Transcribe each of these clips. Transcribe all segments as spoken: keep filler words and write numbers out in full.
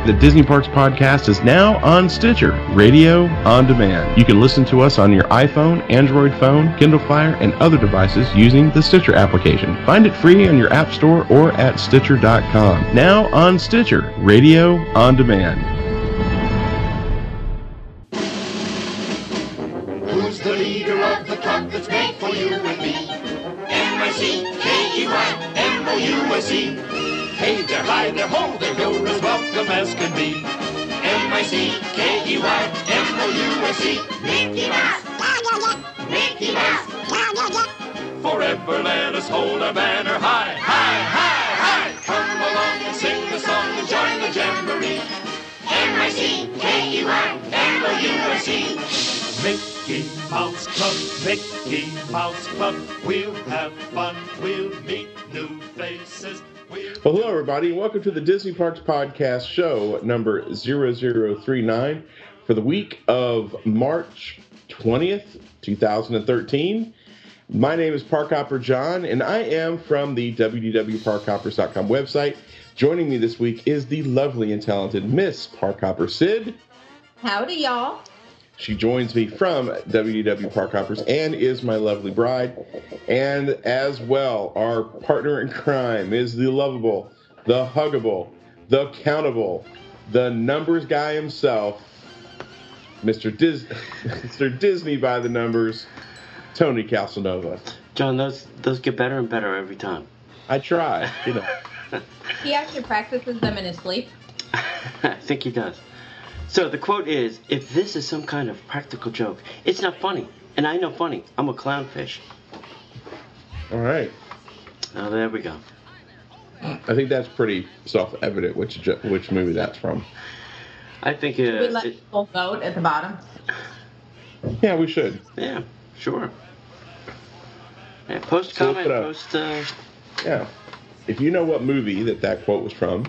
The Disney Parks Podcast is now on Stitcher, radio on demand. You can listen to us on your iPhone, Android phone, Kindle Fire, and other devices using the Stitcher application. Find it free on your App Store or at Stitcher dot com. Now on Stitcher, radio on demand. Who's the leader of the club that's made for you and me? M I C K E Y M O U S E. Hey there, hi there, ho there, you're as welcome as can be. M I C K E Y M O U S E. Mickey Mouse, Mickey Mouse. Forever let us hold our banner high, high, high, high. Come along and sing the song and join the jamboree. M I C K E Y M O U S E. Mickey Mouse Club, Mickey Mouse Club. We'll have fun, we'll meet new faces. Well, hello, everybody, and welcome to the Disney Parks Podcast show number zero zero three nine for the week of March twentieth, twenty thirteen. My name is Park Hopper John, and I am from the w w w dot park hoppers dot com website. Joining me this week is the lovely and talented Miss Park Hopper Sid. Howdy, y'all. She joins me from w w w dot park hoppers and is my lovely bride. And as well, our partner in crime is the lovable, the huggable, the countable, the numbers guy himself, Mister Dis- Mister Disney by the numbers, Tony Casanova. John, those those get better and better every time. I try, you know. He actually practices them in his sleep. I think he does. So the quote is, if this is some kind of practical joke, it's not funny. And I know funny. I'm a clownfish. All right. Oh, there we go. I think that's pretty self-evident which which movie that's from. I think uh, Should we let it, people vote at the bottom? Yeah, we should. Yeah, sure. Yeah, post So comment, look it up. post... Uh, Yeah. If you know what movie that that quote was from,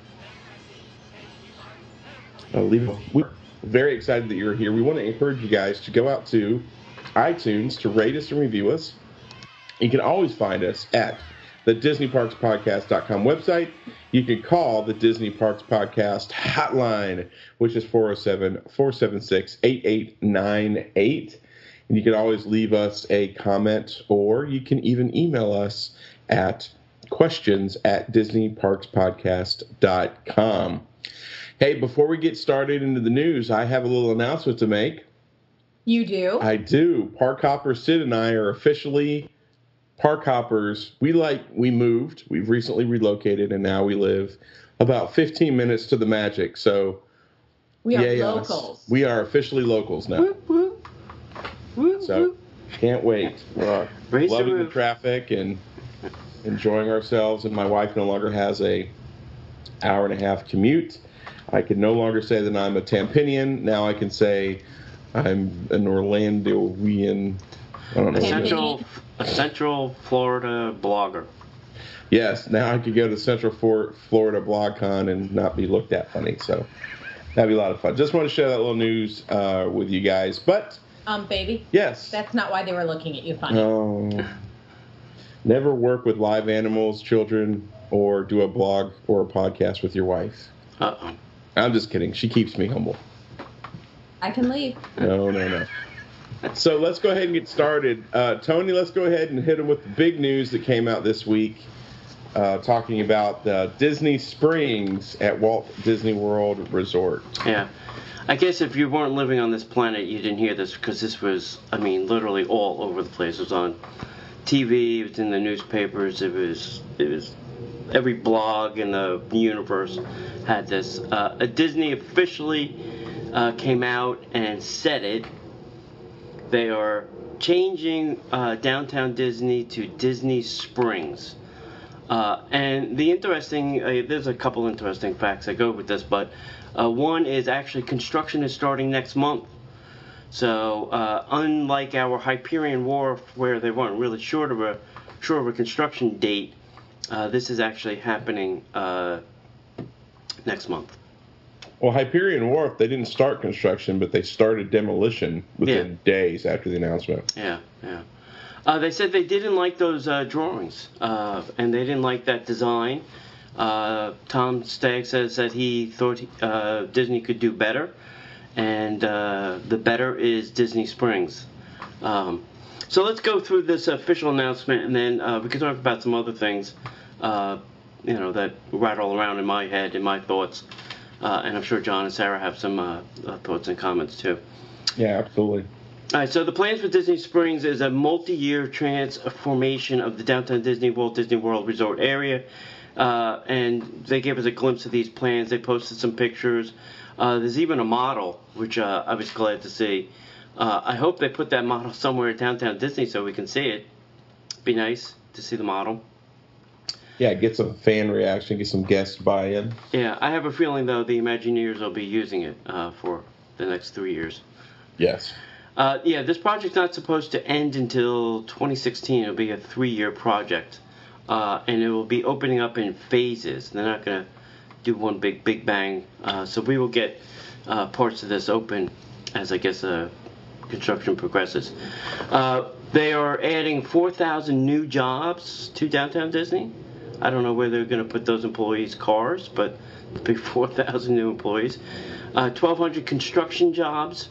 uh, leave it. We're very excited that you're here. We want to encourage you guys to go out to iTunes to rate us and review us. You can always find us at the disney parks podcast dot com website. You can call the Disney Parks Podcast hotline, which is four oh seven, four seven six, eight eight nine eight. And you can always leave us a comment, or you can even email us at questions at disney parks podcast dot com. Hey, before we get started into the news, I have a little announcement to make. You do? I do. Park Hopper Sid and I are officially Park Hoppers. We like we moved. We've recently relocated, and now we live about fifteen minutes to the Magic. So we are yeah, locals. We are officially locals now. whoop, whoop. Whoop, So whoop. can't wait. We're Raise the loving the roof. traffic and enjoying ourselves. And my wife no longer has a hour and a half commute. I can no longer say that I'm a Tampinian. Now I can say I'm an Orlandoian. I don't know. A central, a central Florida blogger. Yes, now I could go to Central For- Florida BlogCon and not be looked at funny. So that'd be a lot of fun. Just want to share that little news uh, with you guys. But Um, baby, yes. that's not why they were looking at you funny. Oh. Never work with live animals, children, or do a blog or a podcast with your wife. Uh-oh. I'm just kidding. She keeps me humble. I can leave. No, no, no. So let's go ahead and get started. Uh, Tony, let's go ahead and hit them with the big news that came out this week, uh, talking about uh, Disney Springs at Walt Disney World Resort. Yeah. I guess if you weren't living on this planet, you didn't hear this, because this was, I mean, literally all over the place. It was on T V, it was in the newspapers, it was, it was every blog in the universe had this. Uh, Disney officially uh, came out and said it. They are changing uh, downtown Disney to Disney Springs. Uh, and the interesting, uh, there's a couple interesting facts that go with this, but uh, one is actually construction is starting next month. So uh, unlike our Hyperion Wharf, where they weren't really sure of a sure of a construction date, uh, this is actually happening uh, next month. Well, Hyperion Wharf, they didn't start construction, but they started demolition within Yeah. days after the announcement. Yeah, yeah. Uh, they said they didn't like those uh, drawings, uh, and they didn't like that design. Uh, Tom Stagg says that he thought uh, Disney could do better, and uh, the better is Disney Springs. Um, so let's go through this official announcement, and then uh, we can talk about some other things, uh, you know, that rattle around in my head, in my thoughts, uh, and I'm sure John and Sarah have some uh, uh, thoughts and comments too. Yeah, absolutely. All right, so the plans for Disney Springs is a multi-year transformation of the downtown Disney Walt Disney World Resort area. Uh, and they gave us a glimpse of these plans. They posted some pictures. Uh, there's even a model, which uh, I was glad to see. Uh, I hope they put that model somewhere at downtown Disney so we can see it. Be nice to see the model. Yeah, get some fan reaction, get some guest buy-in. Yeah, I have a feeling, though, the Imagineers will be using it uh, for the next three years. Yes. Uh, yeah, this project's not supposed to end until twenty sixteen. It'll be a three-year project. Uh, and it will be opening up in phases. They're not going to do one big, big bang. Uh, so we will get uh, parts of this open as, I guess, uh, construction progresses. Uh, they are adding four thousand new jobs to downtown Disney. I don't know where they're going to put those employees' cars, but it'll be four thousand new employees. Uh, twelve hundred construction jobs.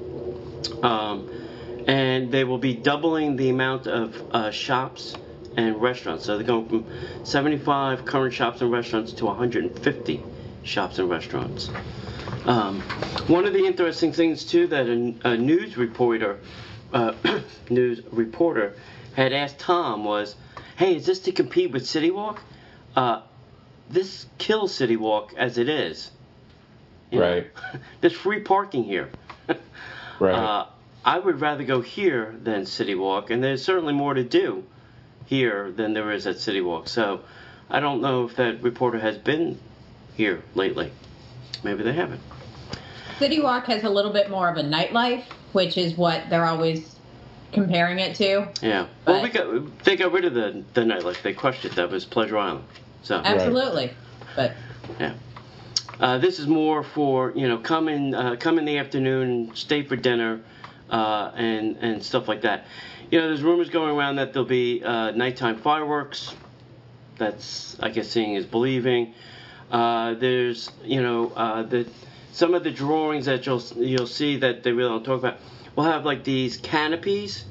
Um, and they will be doubling the amount of uh, shops and restaurants. So they're going from seventy-five current shops and restaurants to one hundred fifty shops and restaurants. Um, one of the interesting things too that a, a news reporter, uh, news reporter, had asked Tom was, "Hey, is this to compete with City Walk? Uh, this kills City Walk as it is. You Right. know, there's free parking here. Right. Uh, I would rather go here than City Walk, and there's certainly more to do here than there is at City Walk. So I don't know if that reporter has been here lately. Maybe they haven't. City Walk has a little bit more of a nightlife, which is what they're always comparing it to. Yeah. But well, we got they got rid of the the nightlife. They crushed it. That was Pleasure Island. So Absolutely. But yeah. Uh, this is more for, you know, come in, uh, come in the afternoon, stay for dinner, uh, and and stuff like that. You know, there's rumors going around that there'll be uh, nighttime fireworks. That's, I guess, seeing is believing. Uh, there's, you know, uh, the some of the drawings that you'll you'll see that they really don't talk about will have like these canopies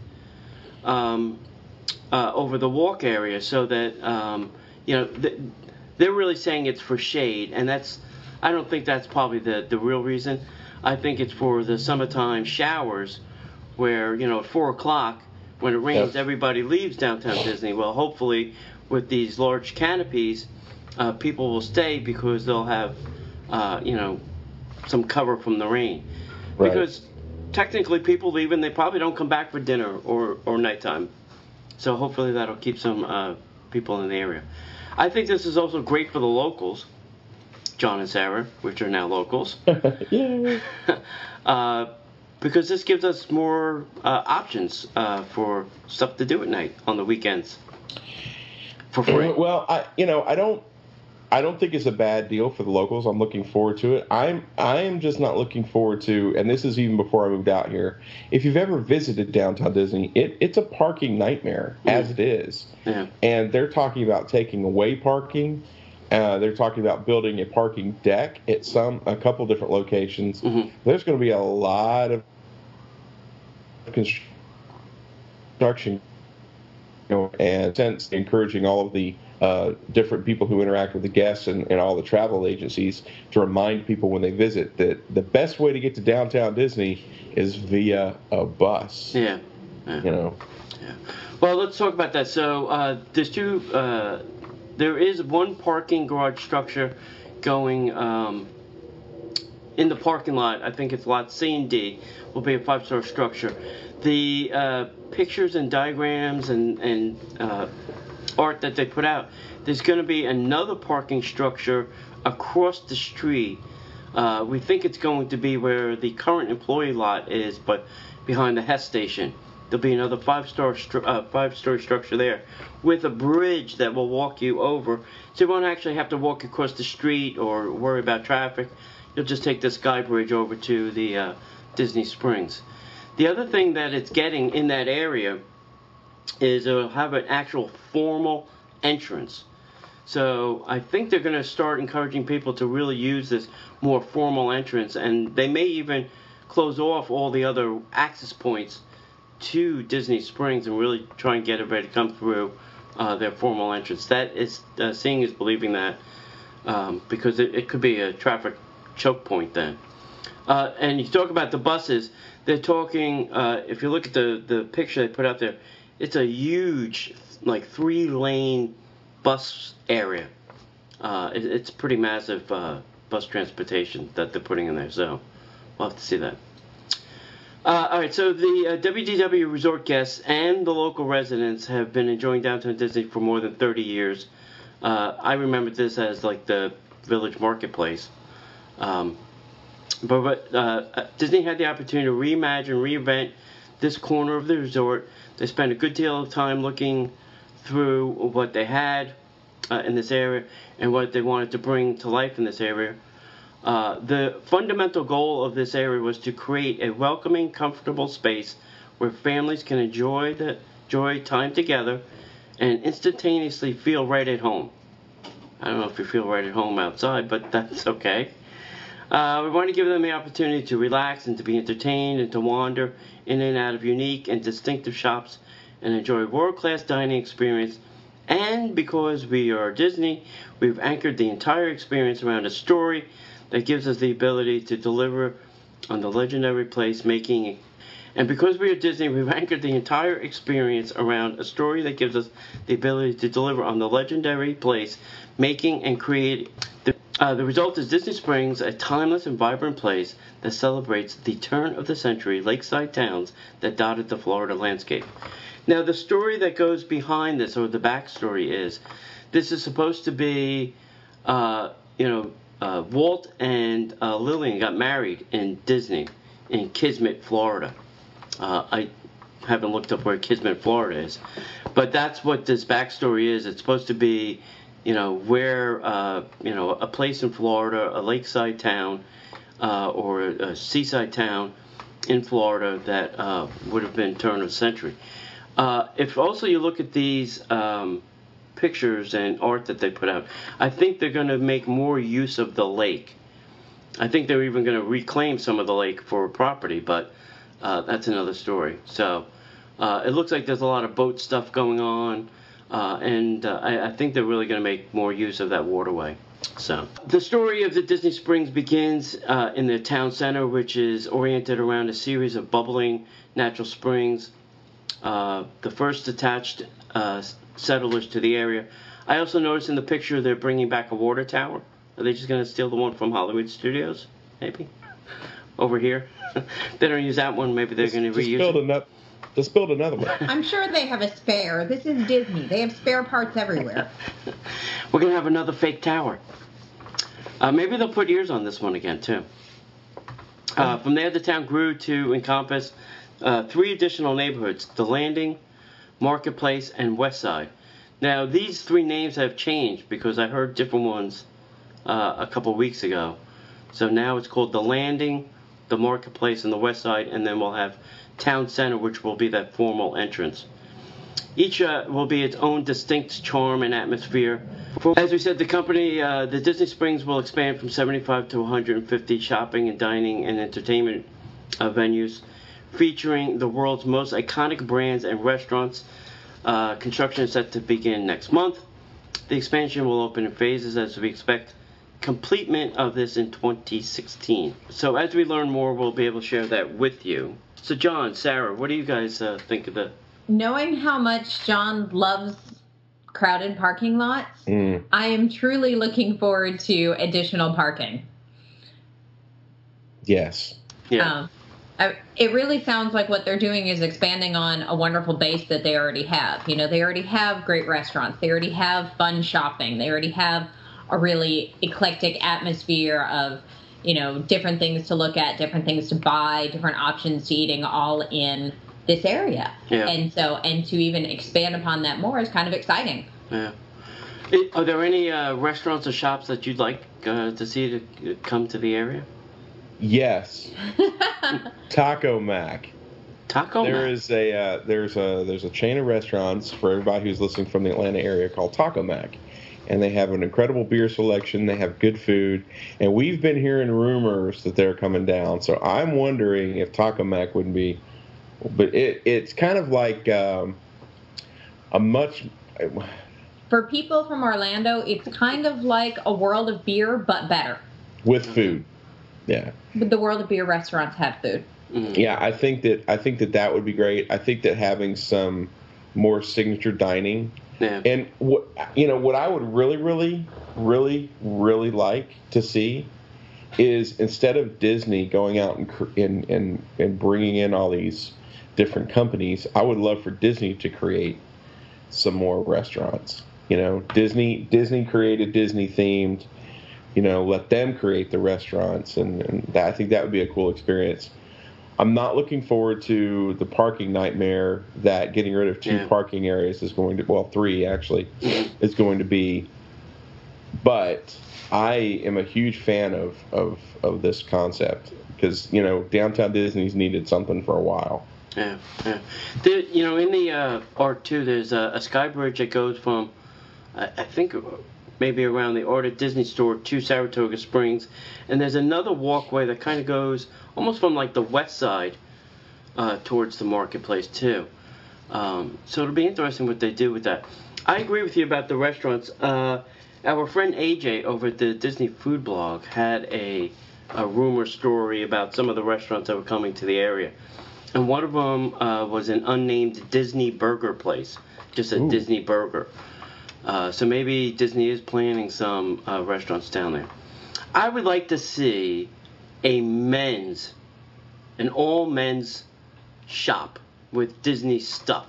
um, uh, over the walk area, so that um, you know th- they're really saying it's for shade, and that's. I don't think that's probably the, the real reason. I think it's for the summertime showers where, you know, at four o'clock, when it rains, Yes. everybody leaves downtown Disney. Well, hopefully, with these large canopies, uh, people will stay because they'll have, uh, you know, some cover from the rain. Right. Because technically, people leave and they probably don't come back for dinner or, or nighttime. So hopefully that'll keep some uh, people in the area. I think this is also great for the locals. John and Sarah, which are now locals, Yay. uh, because this gives us more uh, options uh, for stuff to do at night on the weekends for free. Well, I you know I don't I don't think it's a bad deal for the locals. I'm looking forward to it. I'm I am just not looking forward to, and this is even before I moved out here. If you've ever visited downtown Disney, it, it's a parking nightmare Mm. as it is. Yeah. And they're talking about taking away parking. Uh, they're talking about building a parking deck at some a couple different locations. Mhm. There's going to be a lot of construction, you know, and since encouraging all of the uh, different people who interact with the guests and, and all the travel agencies to remind people when they visit that the best way to get to downtown Disney is via a bus. Yeah. yeah. You know. Yeah. Well, let's talk about that. So uh, there's two. Uh, there is one parking garage structure going um, in the parking lot. I think it's lot C and D. Will be a five-star structure. The uh, pictures and diagrams and and uh, art that they put out. There's going to be another parking structure across the street. Uh, we think it's going to be where the current employee lot is, but behind the Hess station. There'll be another five-star stru- uh, five-story structure there with a bridge that will walk you over. So you won't actually have to walk across the street or worry about traffic. You'll just take the sky bridge over to the uh, Disney Springs. The other thing that it's getting in that area is it'll have an actual formal entrance. So I think they're going to start encouraging people to really use this more formal entrance, and they may even close off all the other access points to Disney Springs and really try and get everybody to come through uh, their formal entrance. That is, uh, seeing is believing that, um, because it, it could be a traffic choke point then. Uh, and you talk about the buses, they're talking, uh, if you look at the, the picture they put out there, it's a huge, like, three-lane bus area. Uh, it, it's pretty massive uh, bus transportation that they're putting in there, so we'll have to see that. Uh, all right, so the uh, W D W resort guests and the local residents have been enjoying Downtown Disney for more than thirty years. Uh, I remember this as like the village marketplace. Um, but but uh, Disney had the opportunity to reimagine, reinvent this corner of the resort. They spent a good deal of time looking through what they had uh, in this area and what they wanted to bring to life in this area. Uh, the fundamental goal of this area was to create a welcoming, comfortable space where families can enjoy the enjoy time together and instantaneously feel right at home. I don't know if you feel right at home outside, but that's okay. Uh, we want to give them the opportunity to relax and to be entertained and to wander in and out of unique and distinctive shops and enjoy a world-class dining experience. And because we are Disney, we've anchored the entire experience around a story that gives us the ability to deliver on the legendary place making. And because we are Disney, we've anchored the entire experience around a story that gives us the ability to deliver on the legendary place making and create. The, uh, the result is Disney Springs, a timeless and vibrant place that celebrates the turn-of-the-century lakeside towns that dotted the Florida landscape. Now, the story that goes behind this, or the backstory, is this is supposed to be, uh, you know, Uh, Walt and uh, Lillian got married in Disney in Kismet, Florida. Uh, I haven't looked up where Kismet, Florida is, but that's what this backstory is. It's supposed to be, you know, where, uh, you know, a place in Florida, a lakeside town, uh, or a seaside town in Florida that uh, would have been turn of the century. Uh, if also you look at these um, pictures and art that they put out, I think they're going to make more use of the lake. I think they're even going to reclaim some of the lake for property, but uh, that's another story. So uh, it looks like there's a lot of boat stuff going on, uh, and uh, I, I think they're really going to make more use of that waterway. So the story of the Disney Springs begins uh, in the town center, which is oriented around a series of bubbling natural springs. Uh, the first attached uh, settlers to the area. I also noticed in the picture they're bringing back a water tower. Are they just going to steal the one from Hollywood Studios? Maybe? Over here? They don't use that one. Maybe they're going to reuse build it. Another, just build another one. I'm sure they have a spare. This is Disney. They have spare parts everywhere. We're going to have another fake tower. Uh, maybe they'll put ears on this one again, too. Uh, from there, the town grew to encompass uh, three additional neighborhoods, The Landing, Marketplace, and West Side. Now, these three names have changed because I heard different ones uh, a couple weeks ago. So now it's called The Landing, the Marketplace, and the West Side, and then we'll have Town Center, which will be that formal entrance. Each uh, will be its own distinct charm and atmosphere. As we said, the company, uh, the Disney Springs, will expand from seventy-five to one hundred fifty shopping and dining and entertainment uh, venues, featuring the world's most iconic brands and restaurants. Uh, construction is set to begin next month. The expansion will open in phases as we expect completion of this in twenty sixteen. So as we learn more, we'll be able to share that with you. So John, Sarah, what do you guys uh, think of the... Knowing how much John loves crowded parking lots, mm. I am truly looking forward to additional parking. Yes. Yeah. Um, I, it really sounds like what they're doing is expanding on a wonderful base that they already have. You know, they already have great restaurants. They already have fun shopping. They already have a really eclectic atmosphere of, you know, different things to look at, different things to buy, different options to eating, all in this area. Yeah. And so, and to even expand upon that more is kind of exciting. Yeah. It, are there any uh, restaurants or shops that you'd like uh, to see to come to the area? Yes. Taco Mac. Taco There Mac? is a uh, there's a there's a chain of restaurants for everybody who's listening from the Atlanta area called Taco Mac, and they have an incredible beer selection. They have good food, and we've been hearing rumors that they're coming down. So I'm wondering if Taco Mac wouldn't be, but it it's kind of like um, a much. For people from Orlando, it's kind of like a World of Beer, but better. With food, yeah. But the World of Beer restaurants have food. Mm-hmm. Yeah, I think that I think that that would be great. I think that having some more signature dining, Yeah. and what you know, what I would really, really, really, really like to see is instead of Disney going out and cr- and and, and bringing in all these different companies, I would love for Disney to create some more restaurants. You know, Disney Disney created Disney themed. You know, let them create the restaurants, and, and that, I think that would be a cool experience. I'm not looking forward to the parking nightmare that getting rid of two Yeah. parking areas is going to, well, three actually, is going to be. But I am a huge fan of, of, of this concept because, you know, Downtown Disney's needed something for a while. Yeah, yeah. There, you know, in the uh, Art two, there's a, a sky bridge that goes from, I, I think, maybe around the Art at Disney store to Saratoga Springs, and there's another walkway that kind of goes almost from like the west side uh, towards the marketplace too. Um, so it'll be interesting what they do with that. I agree with you about the restaurants. Uh, our friend A J over at the Disney Food Blog had a, a rumor story about some of the restaurants that were coming to the area. And one of them uh, was an unnamed Disney burger place, just a Ooh. Disney burger. Uh, so maybe Disney is planning some uh, restaurants down there. I would like to see a men's, an all men's shop with Disney stuff.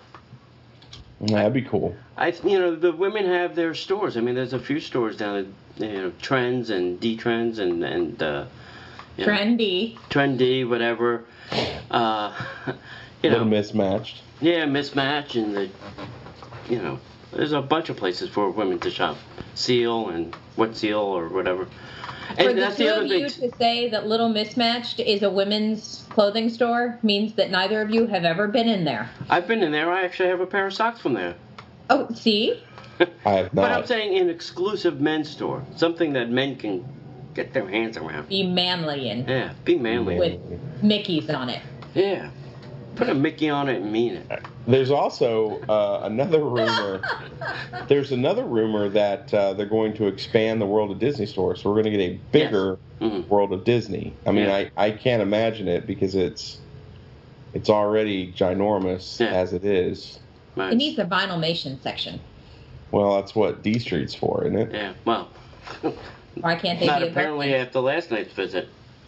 That'd be cool. I, you know, the women have their stores. I mean, there's a few stores down at, you know, Trends and D Trends and and uh, you know, Trendy. Trendy, whatever. Uh, you A little know, mismatched. yeah, Mismatch and the, you know, there's a bunch of places for women to shop. Seal and What Seal or whatever. And For the that's two the of other you thing. to say that Little Mismatched is a women's clothing store means that neither of you have ever been in there. I've been in there. I actually have a pair of socks from there. Oh, see? I have But I'm not. saying an exclusive men's store, something that men can get their hands around. Be manly and Yeah, be manly. with Mickey's on it. Yeah, put a Mickey on it and mean it. There's also uh, another rumor. There's another rumor that uh, they're going to expand the World of Disney store, so we're going to get a bigger Mhm. World of Disney. I mean, Yeah. I, I can't imagine it because it's it's already ginormous Yeah. as it is. Right. It needs a vinylmation section. Well, that's what D Street's for, isn't it? Yeah, well, Why can't they not be a apparently after last night's visit.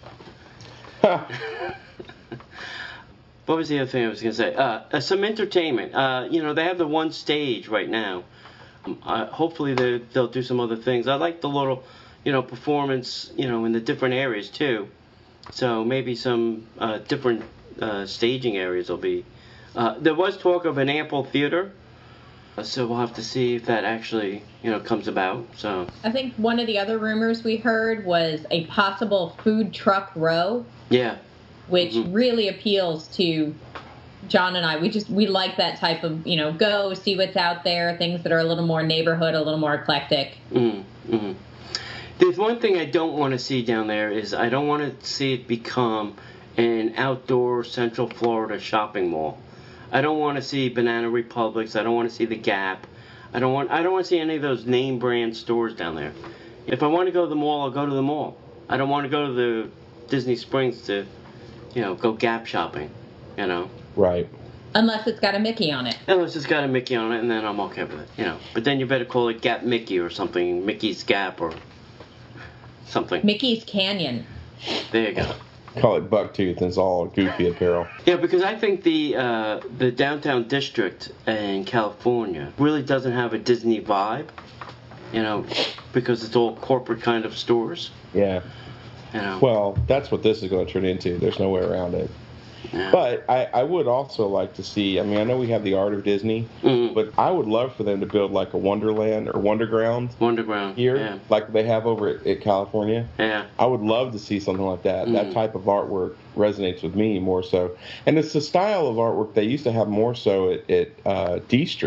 What was the other thing I was going to say? Uh, uh, some entertainment. Uh, you know, they have the one stage right now. Um, uh, hopefully they, they'll do some other things. I like the little, you know, performance, you know, in the different areas too. So maybe some uh, different uh, staging areas will be. Uh, there was talk of an ample theater. Uh, so we'll have to see if that actually, you know, comes about. So I think one of the other rumors we heard was a possible food truck row, yeah, which Mhm. really appeals to John and I. We just we like that type of, you know, go see what's out there, things that are a little more neighborhood, a little more eclectic. Mm-hmm. Mm-hmm. There's one thing I don't want to see down there is I don't want to see it become an outdoor Central Florida shopping mall. I don't want to see Banana Republics. I don't want to see the Gap. I don't want I don't want to see any of those name brand stores down there. If I want to go to the mall, I'll go to the mall. I don't want to go to the Disney Springs to, you know, go Gap shopping, you know. Right. Unless it's got a Mickey on it. Unless it's got a Mickey on it, and then I'm okay with it, you know. But then you better call it Gap Mickey or something, Mickey's Gap or something. Mickey's Canyon. There you go. Call it Bucktooth, and it's all goofy apparel. Yeah, because I think the uh, the downtown district in California really doesn't have a Disney vibe, you know, because it's all corporate kind of stores, Yeah. you know. Well, that's what this is going to turn into. There's no way around it. yeah. But I, I would also like to see, I mean, I know we have the Art of Disney, Mhm. but I would love for them to build like a Wonderland or Wonderground Wonderground. here, Yeah. like they have over at, at California. Yeah. I would love to see something like that. That Mhm. type of artwork resonates with me more so. And it's the style of artwork they used to have more so at, at uh, D Street.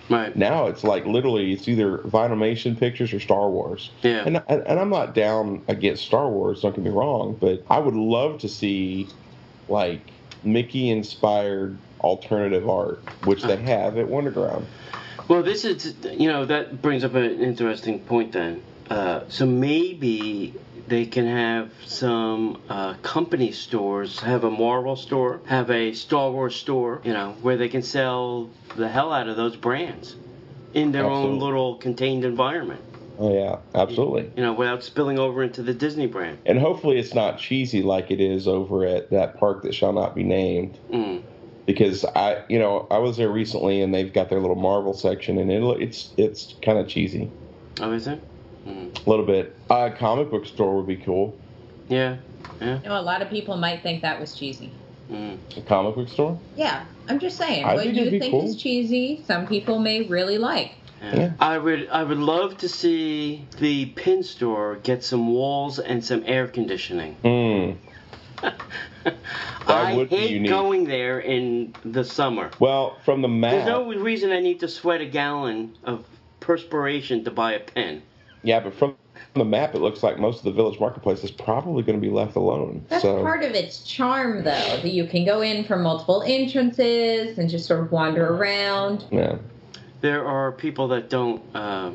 Right. Now it's like literally it's either Vinylmation Pictures or Star Wars. Yeah. And, and and I'm not down against Star Wars, don't get me wrong, but I would love to see like Mickey inspired alternative art, which they have at Wonderground. Well, this is, you know, that brings up an interesting point then. Uh, so maybe they can have some uh, company stores, have a Marvel store, have a Star Wars store, you know, where they can sell the hell out of those brands in their Absolutely. own little contained environment. Oh yeah, absolutely. You know, without spilling over into the Disney brand. And hopefully it's not cheesy like it is over at that park that shall not be named. Mm. Because I, you know, I was there recently and they've got their little Marvel section and it, it's it's kind of cheesy. Oh, is it? Mm. A little bit. A uh, comic book store would be cool. Yeah, yeah. You know, a lot of people might think that was cheesy. Mm. A comic book store? Yeah, I'm just saying. I what think you it'd be think cool. is cheesy, some people may really like. Yeah. Yeah. I would I would love to see the pin store get some walls and some air conditioning. Mm. I would be hate unique. going there in the summer. Well, from the map. There's no reason I need to sweat a gallon of perspiration to buy a pen. Yeah, but from the map, it looks like most of the Village Marketplace is probably going to be left alone. That's so. part of its charm, though, that you can go in from multiple entrances and just sort of wander around. Yeah. There are people that don't uh,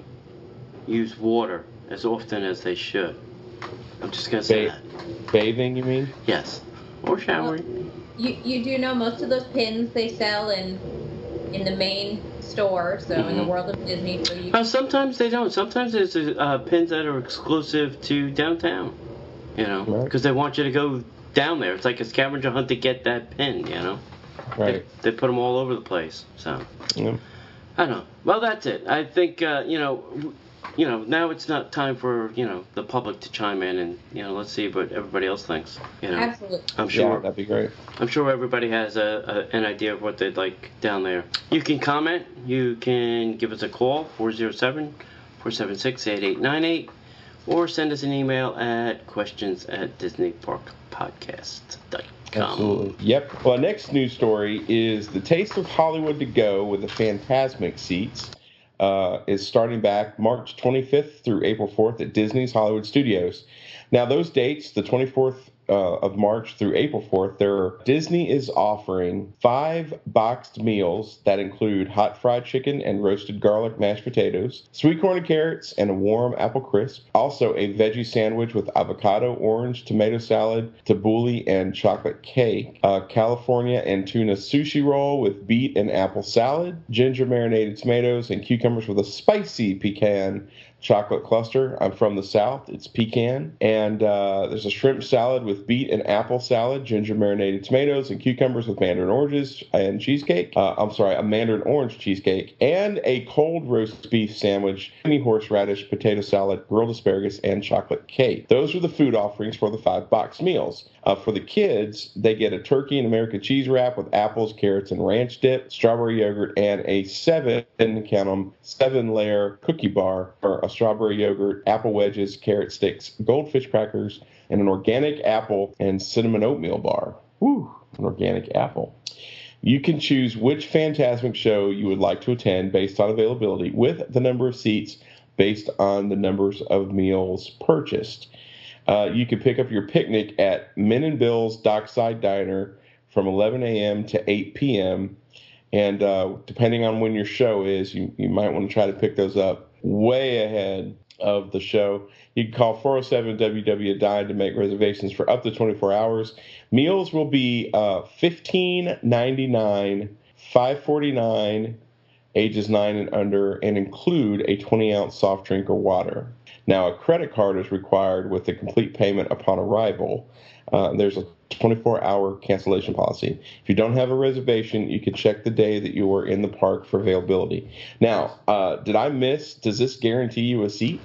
use water as often as they should. I'm just going to say Ba- that. Bathing, you mean? Yes. Or showering. You you do know most of those pins they sell in in the main store, so in the Mhm. world of Disney. So you Well, sometimes they don't. Sometimes there's uh, pins that are exclusive to downtown, you know, Right. because they want you to go down there. It's like a scavenger hunt to get that pin, you know. Right. They, they put them all over the place. So Yeah. I don't know. Well, that's it. I think uh, you know, w- you know, now it's not time for you know the public to chime in and you know let's see what everybody else thinks. You know, absolutely. I'm Yeah, sure. that'd be great. I'm sure everybody has a, a an idea of what they'd like down there. You can comment. You can give us a call, four oh seven, four seven six, eight eight nine eight, or send us an email at questions at disney park podcast dot com. Absolutely. Yep. Well, our next news story is the Taste of Hollywood to Go with the Fantasmic seats uh, is starting back March twenty-fifth through April fourth at Disney's Hollywood Studios. Now, those dates, the twenty-fourth uh, of March through April fourth, there Disney is offering five boxed meals that include hot fried chicken and roasted garlic mashed potatoes, sweet corn and carrots, and a warm apple crisp. Also, a veggie sandwich with avocado, orange, tomato salad, tabbouleh, and chocolate cake. A California and tuna sushi roll with beet and apple salad, ginger marinated tomatoes, and cucumbers with a spicy pecan chocolate cluster. I'm from the South. It's pecan. And uh, there's a shrimp salad with beet and apple salad, ginger marinated tomatoes, and cucumbers with mandarin oranges and cheesecake. Uh, I'm sorry, a mandarin orange cheesecake. And a cold roast beef sandwich, mini horseradish, potato salad, grilled asparagus, and chocolate cake. Those are the food offerings for the five box meals. Uh, for the kids, they get a turkey and American cheese wrap with apples, carrots, and ranch dip, strawberry yogurt, and a seven, count them, seven layer cookie bar, or a strawberry yogurt, apple wedges, carrot sticks, goldfish crackers, and an organic apple and cinnamon oatmeal bar. Woo, an organic apple. You can choose which Fantasmic show you would like to attend based on availability, with the number of seats based on the numbers of meals purchased. Uh, you can pick up your picnic at Min and Bill's Dockside Diner from eleven a.m. to eight p.m. And uh, depending on when your show is, you, you might want to try to pick those up way ahead of the show. You can call four oh seven W W Dine to make reservations for up to twenty-four hours. Meals will be uh, fifteen ninety-nine, five forty-nine, ages nine and under, and include a twenty ounce soft drink or water. Now, a credit card is required with a complete payment upon arrival. Uh, there's a twenty-four hour cancellation policy. If you don't have a reservation, you can check the day that you were in the park for availability. Now, uh, did I miss, does this guarantee you a seat?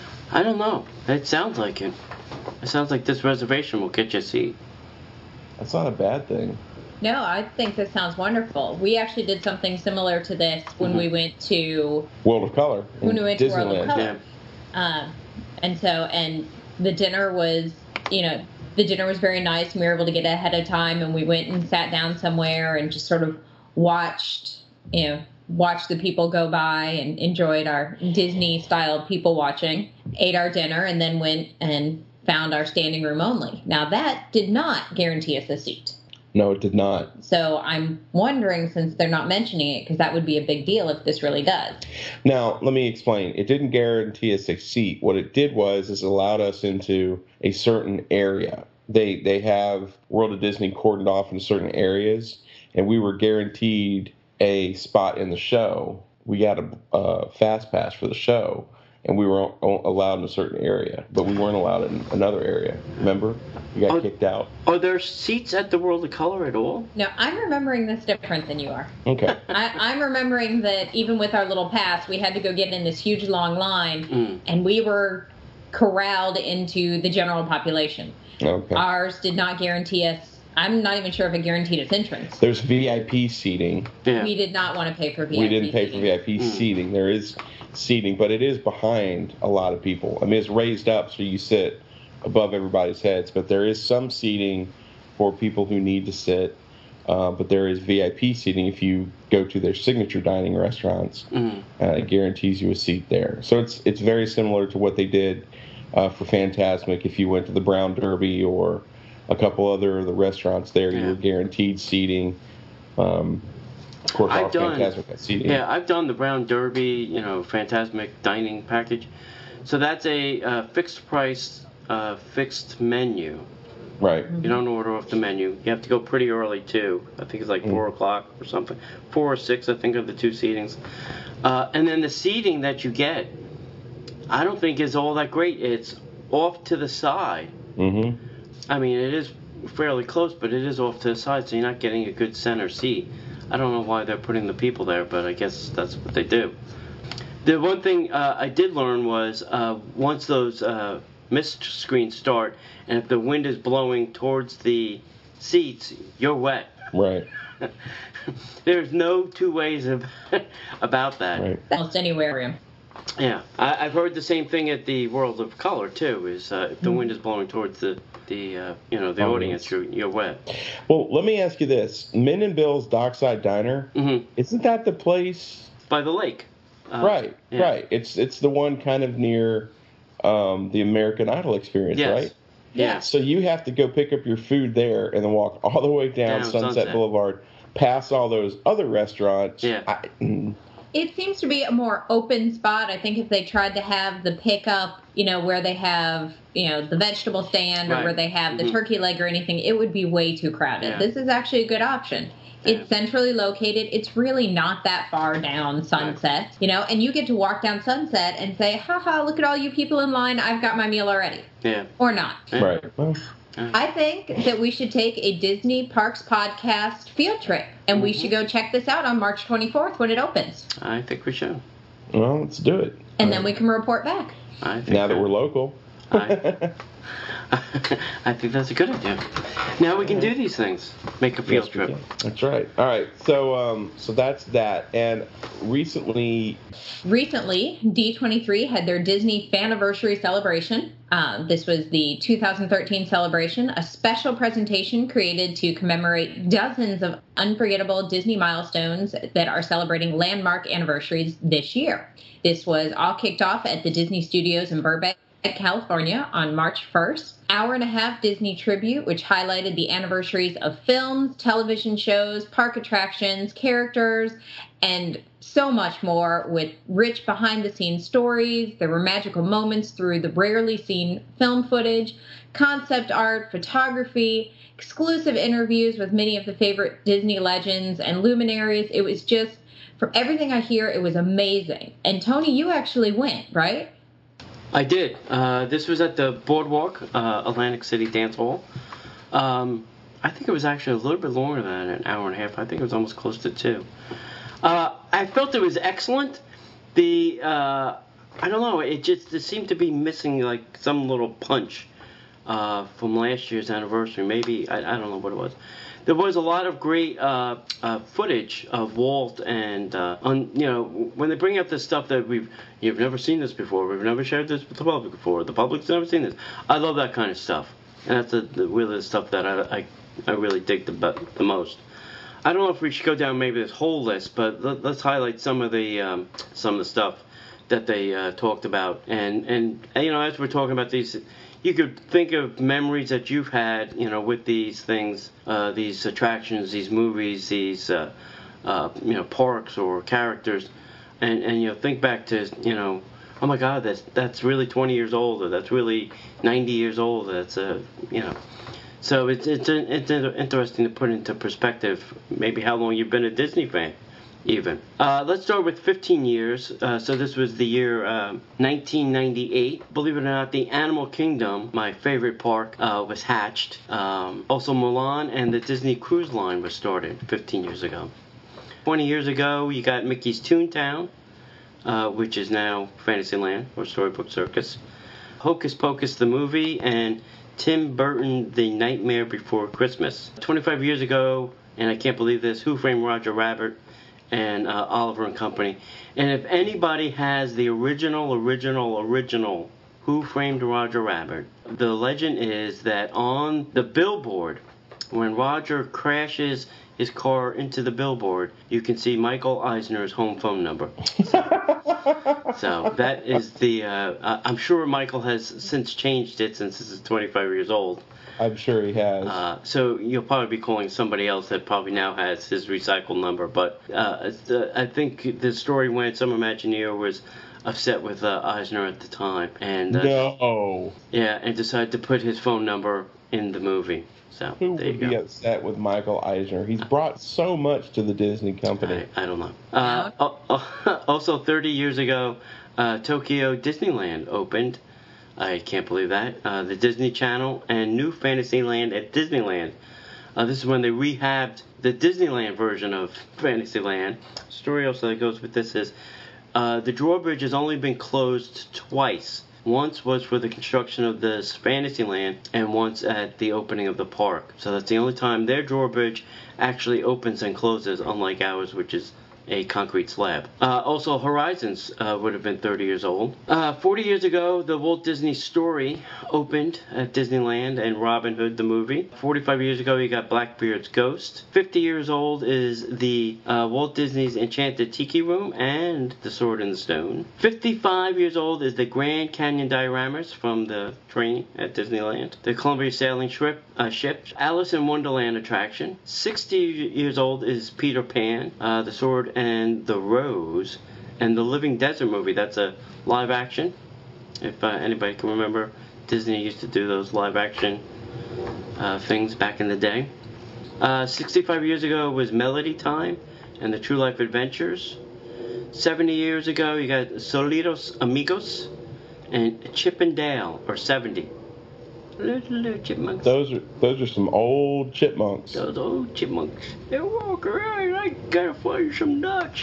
I don't know. It sounds like it. It sounds like this reservation will get you a seat. That's not a bad thing. No, I think this sounds wonderful. We actually did something similar to this when Mhm. we went to World of Color. when we went to World of Disneyland. Color. Yeah. Um, and so, and the dinner was, you know, the dinner was very nice. We were able to get ahead of time, and we went and sat down somewhere and just sort of watched, you know, watched the people go by and enjoyed our Disney-style people watching, ate our dinner, and then went and found our standing room only. Now, that did not guarantee us a seat. No, it did not. So I'm wondering, since they're not mentioning it, because that would be a big deal if this really does. Now, let me explain. It didn't guarantee us a seat. What it did was is it allowed us into a certain area. They they have World of Disney cordoned off in certain areas, and we were guaranteed a spot in the show. We got a uh, fast pass for the show, and we were allowed in a certain area, but we weren't allowed in another area. Remember? We got are, kicked out. Are there seats at the World of Color at all? No, I'm remembering this different than you are. Okay. I, I'm remembering that even with our little pass, we had to go get in this huge long line, Mm. and we were corralled into the general population. Okay. Ours did not guarantee us. I'm not even sure if it guaranteed us entrance. There's V I P seating. Yeah. We did not want to pay for V I P We didn't pay seating. for V I P Mm. seating. There is seating, but it is behind a lot of people. I mean, it's raised up so you sit above everybody's heads, but there is some seating for people who need to sit. Uh, but there is V I P seating if you go to their signature dining restaurants. Mm. Uh, it guarantees you a seat there. So it's it's very similar to what they did uh, for Fantasmic. If you went to the Brown Derby or a couple other of the restaurants there, Yeah. you were guaranteed seating. Um, of course, all I've done, Fantasmic had seating. Yeah, I've done the Brown Derby, you know, Fantasmic dining package. So that's a uh, fixed price, uh, fixed menu. Right. You don't order off the menu. You have to go pretty early too. I think it's like four o'clock or something. Four or six, I think, are the two seatings. Uh, and then the seating that you get, I don't think is all that great. It's off to the side. Mm-hmm. I mean, it is fairly close, but it is off to the side, so you're not getting a good center seat. I don't know why they're putting the people there, but I guess that's what they do. The one thing uh, I did learn was uh, once those uh, mist screens start, and if the wind is blowing towards the seats, you're wet. Right. There's no two ways of, about that. Right. Almost anywhere. Yeah, I, I've heard the same thing at the World of Color too. Is uh, if the wind is blowing towards the the uh, you know the Audience. audience, you're you're wet. Well, let me ask you this: Min and Bill's Dockside Diner, Mm-hmm. isn't that the place? By the lake. Uh, right. yeah. Right. It's it's the one kind of near um, the American Idol experience, Yes. right? Yeah. So you have to go pick up your food there and then walk all the way down, Down Sunset, Sunset. Boulevard, past all those other restaurants. Yeah. I, mm, It seems to be a more open spot. I think if they tried to have the pickup, you know, where they have, you know, the vegetable stand or Right. where they have the Mhm. turkey leg or anything, it would be way too crowded. Yeah. This is actually a good option. It's centrally located. It's really not that far down Sunset, you know, and you get to walk down Sunset and say, haha, look at all you people in line. I've got my meal already. Yeah. Or not. Yeah. right. Well, I think that we should take a Disney Parks podcast field trip, and we should go check this out on March twenty-fourth when it opens. I think we should. well, let's do it. And then we can report back. I think Now that we're local. I, I think that's a good idea. Now we can do these things. Make a field Yes, we trip. can. That's right. All right. So um, so that's that. And recently, Recently, D twenty-three had their Disney Faniversary celebration. Uh, this was the two thousand thirteen celebration, a special presentation created to commemorate dozens of unforgettable Disney milestones that are celebrating landmark anniversaries this year. This was all kicked off at the Disney Studios in Burbank, California on March first. Hour and a half Disney tribute, which highlighted the anniversaries of films, television shows, park attractions, characters, and so much more, with rich behind-the-scenes stories. There were magical moments through the rarely seen film footage, concept art, photography, exclusive interviews with many of the favorite Disney legends and luminaries. It was just, from everything I hear, it was amazing. And Tony, you actually went, right? I did. Uh, this was at the Boardwalk, uh, Atlantic City Dance Hall. Um, I think it was actually a little bit longer than an hour and a half. I think it was almost close to two. Uh, I felt it was excellent. The uh, I don't know. It just it seemed to be missing like some little punch uh, from last year's anniversary. Maybe I, I don't know what it was. There was a lot of great uh, uh, footage of Walt, and uh, on, you know, when they bring up this stuff that we've you've never seen this before, we've never shared this with the public before, the public's never seen this. I love that kind of stuff, and that's the, the really the stuff that I, I I really dig the the most. I don't know if we should go down maybe this whole list, but let, let's highlight some of the um, some of the stuff that they uh, talked about. And, and you know, as we're talking about these, you could think of memories that you've had, you know, with these things, uh, these attractions, these movies, these uh, uh, you know, parks or characters, and and you know, think back to, you know, oh my God, that's that's really twenty years old, or that's really ninety years old. That's a, you know. So it's it's it's interesting to put into perspective maybe how long you've been a Disney fan, even. Uh, let's start with fifteen years. Uh, so this was the year uh, nineteen ninety-eight. Believe it or not, the Animal Kingdom, my favorite park, uh, was hatched. Um, also, Mulan and the Disney Cruise Line was started fifteen years ago. twenty years ago, you got Mickey's Toontown, uh, which is now Fantasyland or Storybook Circus. Hocus Pocus the movie, and Tim Burton, The Nightmare Before Christmas. twenty-five years ago, and I can't believe this, Who Framed Roger Rabbit and uh, Oliver and Company. And if anybody has the original, original, original Who Framed Roger Rabbit, the legend is that on the billboard, when Roger crashes his car into the billboard, you can see Michael Eisner's home phone number. So that is the, uh, I'm sure Michael has since changed it since this is twenty-five years old. I'm sure he has. Uh, so you'll probably be calling somebody else that probably now has his recycle number. But uh, I think the story went, some Imagineer was upset with uh, Eisner at the time. And uh, no. Yeah, and decided to put his phone number in the movie. So who there would you be go. upset with Michael Eisner? He's brought so much to the Disney company. I, I don't know. Uh, also, thirty years ago, uh, Tokyo Disneyland opened. I can't believe that. Uh, the Disney Channel and New Fantasyland at Disneyland. Uh, this is when they rehabbed the Disneyland version of Fantasyland. Story also that goes with this is uh, the drawbridge has only been closed twice. Once was for the construction of this Fantasyland, and once at the opening of the park. So that's the only time their drawbridge actually opens and closes, unlike ours, which is a concrete slab. Uh, also, Horizons uh, would have been thirty years old. Uh, forty years ago, the Walt Disney Story opened at Disneyland and Robin Hood the movie. forty-five years ago, you got Blackbeard's Ghost. fifty years old is the uh, Walt Disney's Enchanted Tiki Room and The Sword in the Stone. fifty-five years old is the Grand Canyon Dioramas from the train at Disneyland. The Columbia Sailing Ship, uh, ship. Alice in Wonderland attraction. sixty years old is Peter Pan, uh, The Sword and the Rose, and the Living Desert movie. That's a live action. If uh, anybody can remember, Disney used to do those live action uh, things back in the day. Uh, sixty-five years ago was Melody Time and the True Life Adventures. seventy years ago, you got Solitos Amigos and Chip and Dale, or seventy. Little, little chipmunks. Those are those are some old chipmunks. Those old chipmunks. They walk around. I gotta find some nuts.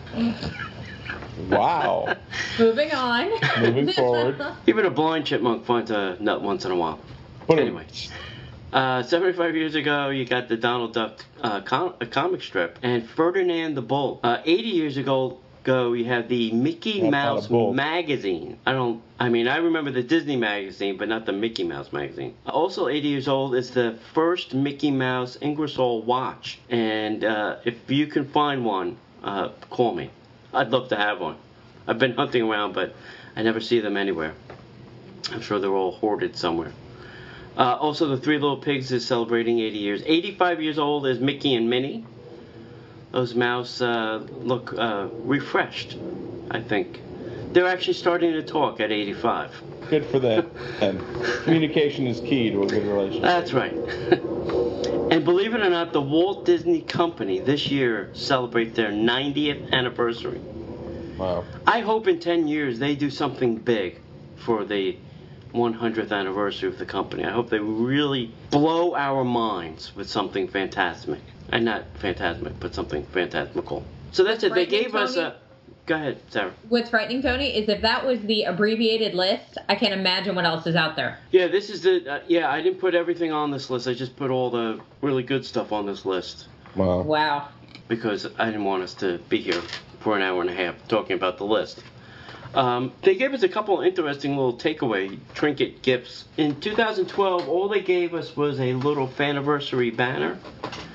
Wow. Moving on. Moving forward. Even a blind chipmunk finds a nut once in a while. But Anyway, uh, seventy-five years ago, you got the Donald Duck uh, com- a comic strip, and Ferdinand the Bull. Uh, eighty years ago, go you have the Mickey That's Mouse not a bull. magazine. I don't. I mean, I remember the Disney magazine, but not the Mickey Mouse magazine. Also, eighty years old is the first Mickey Mouse Ingersoll watch, and uh, if you can find one, uh, call me. I'd love to have one. I've been hunting around, but I never see them anywhere. I'm sure they're all hoarded somewhere. Uh, also, the Three Little Pigs is celebrating eighty years. eighty-five years old is Mickey and Minnie. Those mouse uh, look uh, refreshed, I think. They're actually starting to talk at eighty-five. Good for them. And communication is key to a good relationship. That's right. And believe it or not, the Walt Disney Company this year celebrates their ninetieth anniversary. Wow. I hope in ten years they do something big for the one hundredth anniversary of the company. I hope they really blow our minds with something fantastic. And not phantasmic, but something phantasmical. So that's it. They Frightening, gave us Tony? a... Go ahead, Sarah. What's frightening, Tony, is if that was the abbreviated list, I can't imagine what else is out there. Yeah, this is the... Uh, yeah, I didn't put everything on this list. I just put all the really good stuff on this list. Wow. Wow. Because I didn't want us to be here for an hour and a half talking about the list. Um, they gave us a couple of interesting little takeaway trinket gifts. In two thousand twelve, all they gave us was a little Faniversary banner.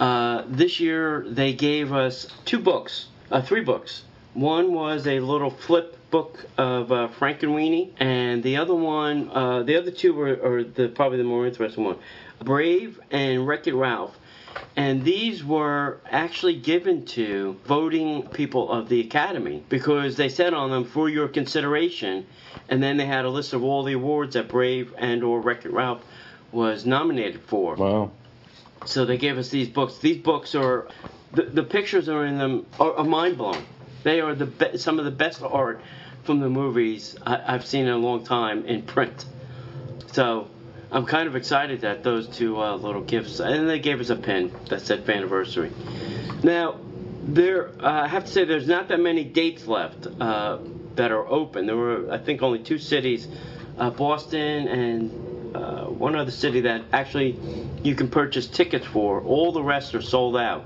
Uh, this year they gave us two books, uh, three books. One was a little flip book of uh, Frankenweenie, and the other one, uh, the other two were are the probably the more interesting one, Brave and Wreck-It Ralph. And these were actually given to voting people of the Academy because they said on them, for your consideration, and then they had a list of all the awards that Brave and or Wreck-It Ralph was nominated for. Wow. So they gave us these books. These books are, the, the pictures are in them are, are mind-blowing. They are the be- some of the best art from the movies I, I've seen in a long time in print. So I'm kind of excited that those two uh, little gifts, and they gave us a pin that said Faniversary. Now, there, uh, I have to say there's not that many dates left uh, that are open. There were, I think, only two cities, uh, Boston and uh, one other city that actually you can purchase tickets for. All the rest are sold out.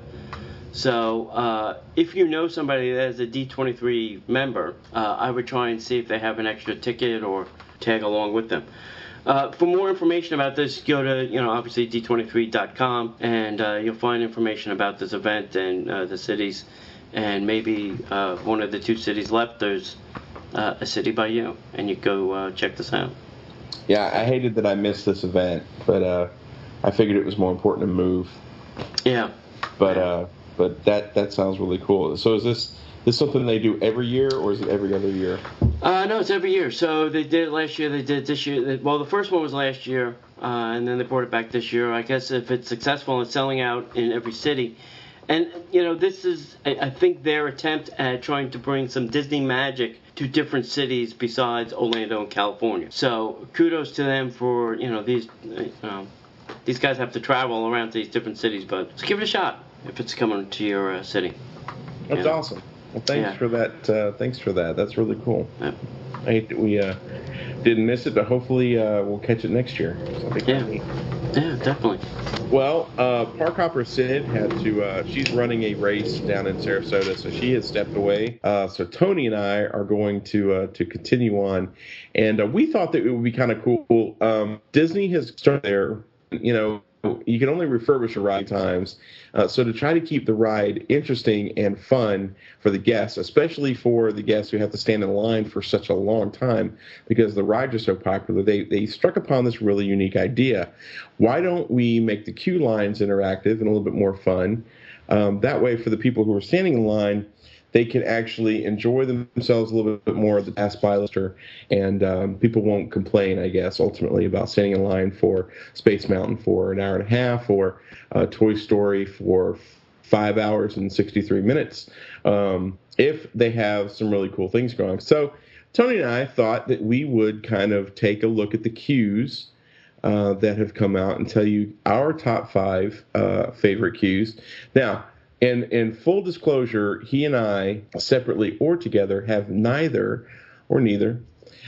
So uh, if you know somebody that is a D twenty-three member, uh, I would try and see if they have an extra ticket or tag along with them. Uh, for more information about this, go to, you know, obviously D twenty-three dot com, and uh, you'll find information about this event and uh, the cities, and maybe uh, one of the two cities left, there's uh, a city by you, and you go uh, check this out. Yeah, I hated that I missed this event, but uh, I figured it was more important to move. Yeah. But uh, but that that sounds really cool. So is this this something they do every year, or is it every other year? Uh, no, it's every year. So they did it last year. They did it this year. Well, the first one was last year, uh, and then they brought it back this year. I guess if it's successful and selling out in every city, and you know, this is I think their attempt at trying to bring some Disney magic to different cities besides Orlando and California. So kudos to them for, you know, these you know, these guys have to travel around to these different cities, but let's give it a shot if it's coming to your uh, city. That's yeah. awesome. Well, thanks Yeah. for that. Uh, thanks for that. That's really cool. Yeah. I hate that we uh, didn't miss it, but hopefully uh, we'll catch it next year. So I think Yeah. that'd be- Yeah, definitely. Well, uh, Park Hopper Sid had to, uh, she's running a race down in Sarasota, so she has stepped away. Uh, so Tony and I are going to uh, to continue on. And uh, we thought that it would be kind of cool. Um, Disney has started there, you know, you can only refurbish a ride times. Uh, so to try to keep the ride interesting and fun for the guests, especially for the guests who have to stand in line for such a long time because the rides are so popular, they, they struck upon this really unique idea. Why don't we make the queue lines interactive and a little bit more fun? Um, that way, for the people who are standing in line, they can actually enjoy themselves a little bit more at the pass by lister, and um, people won't complain, I guess, ultimately about standing in line for Space Mountain for an hour and a half or uh, Toy Story for five hours and sixty-three minutes um, if they have some really cool things going. So Tony and I thought that we would kind of take a look at the queues uh, that have come out and tell you our top five uh, favorite queues. Now, In, in full disclosure, he and I, separately or together, have neither or neither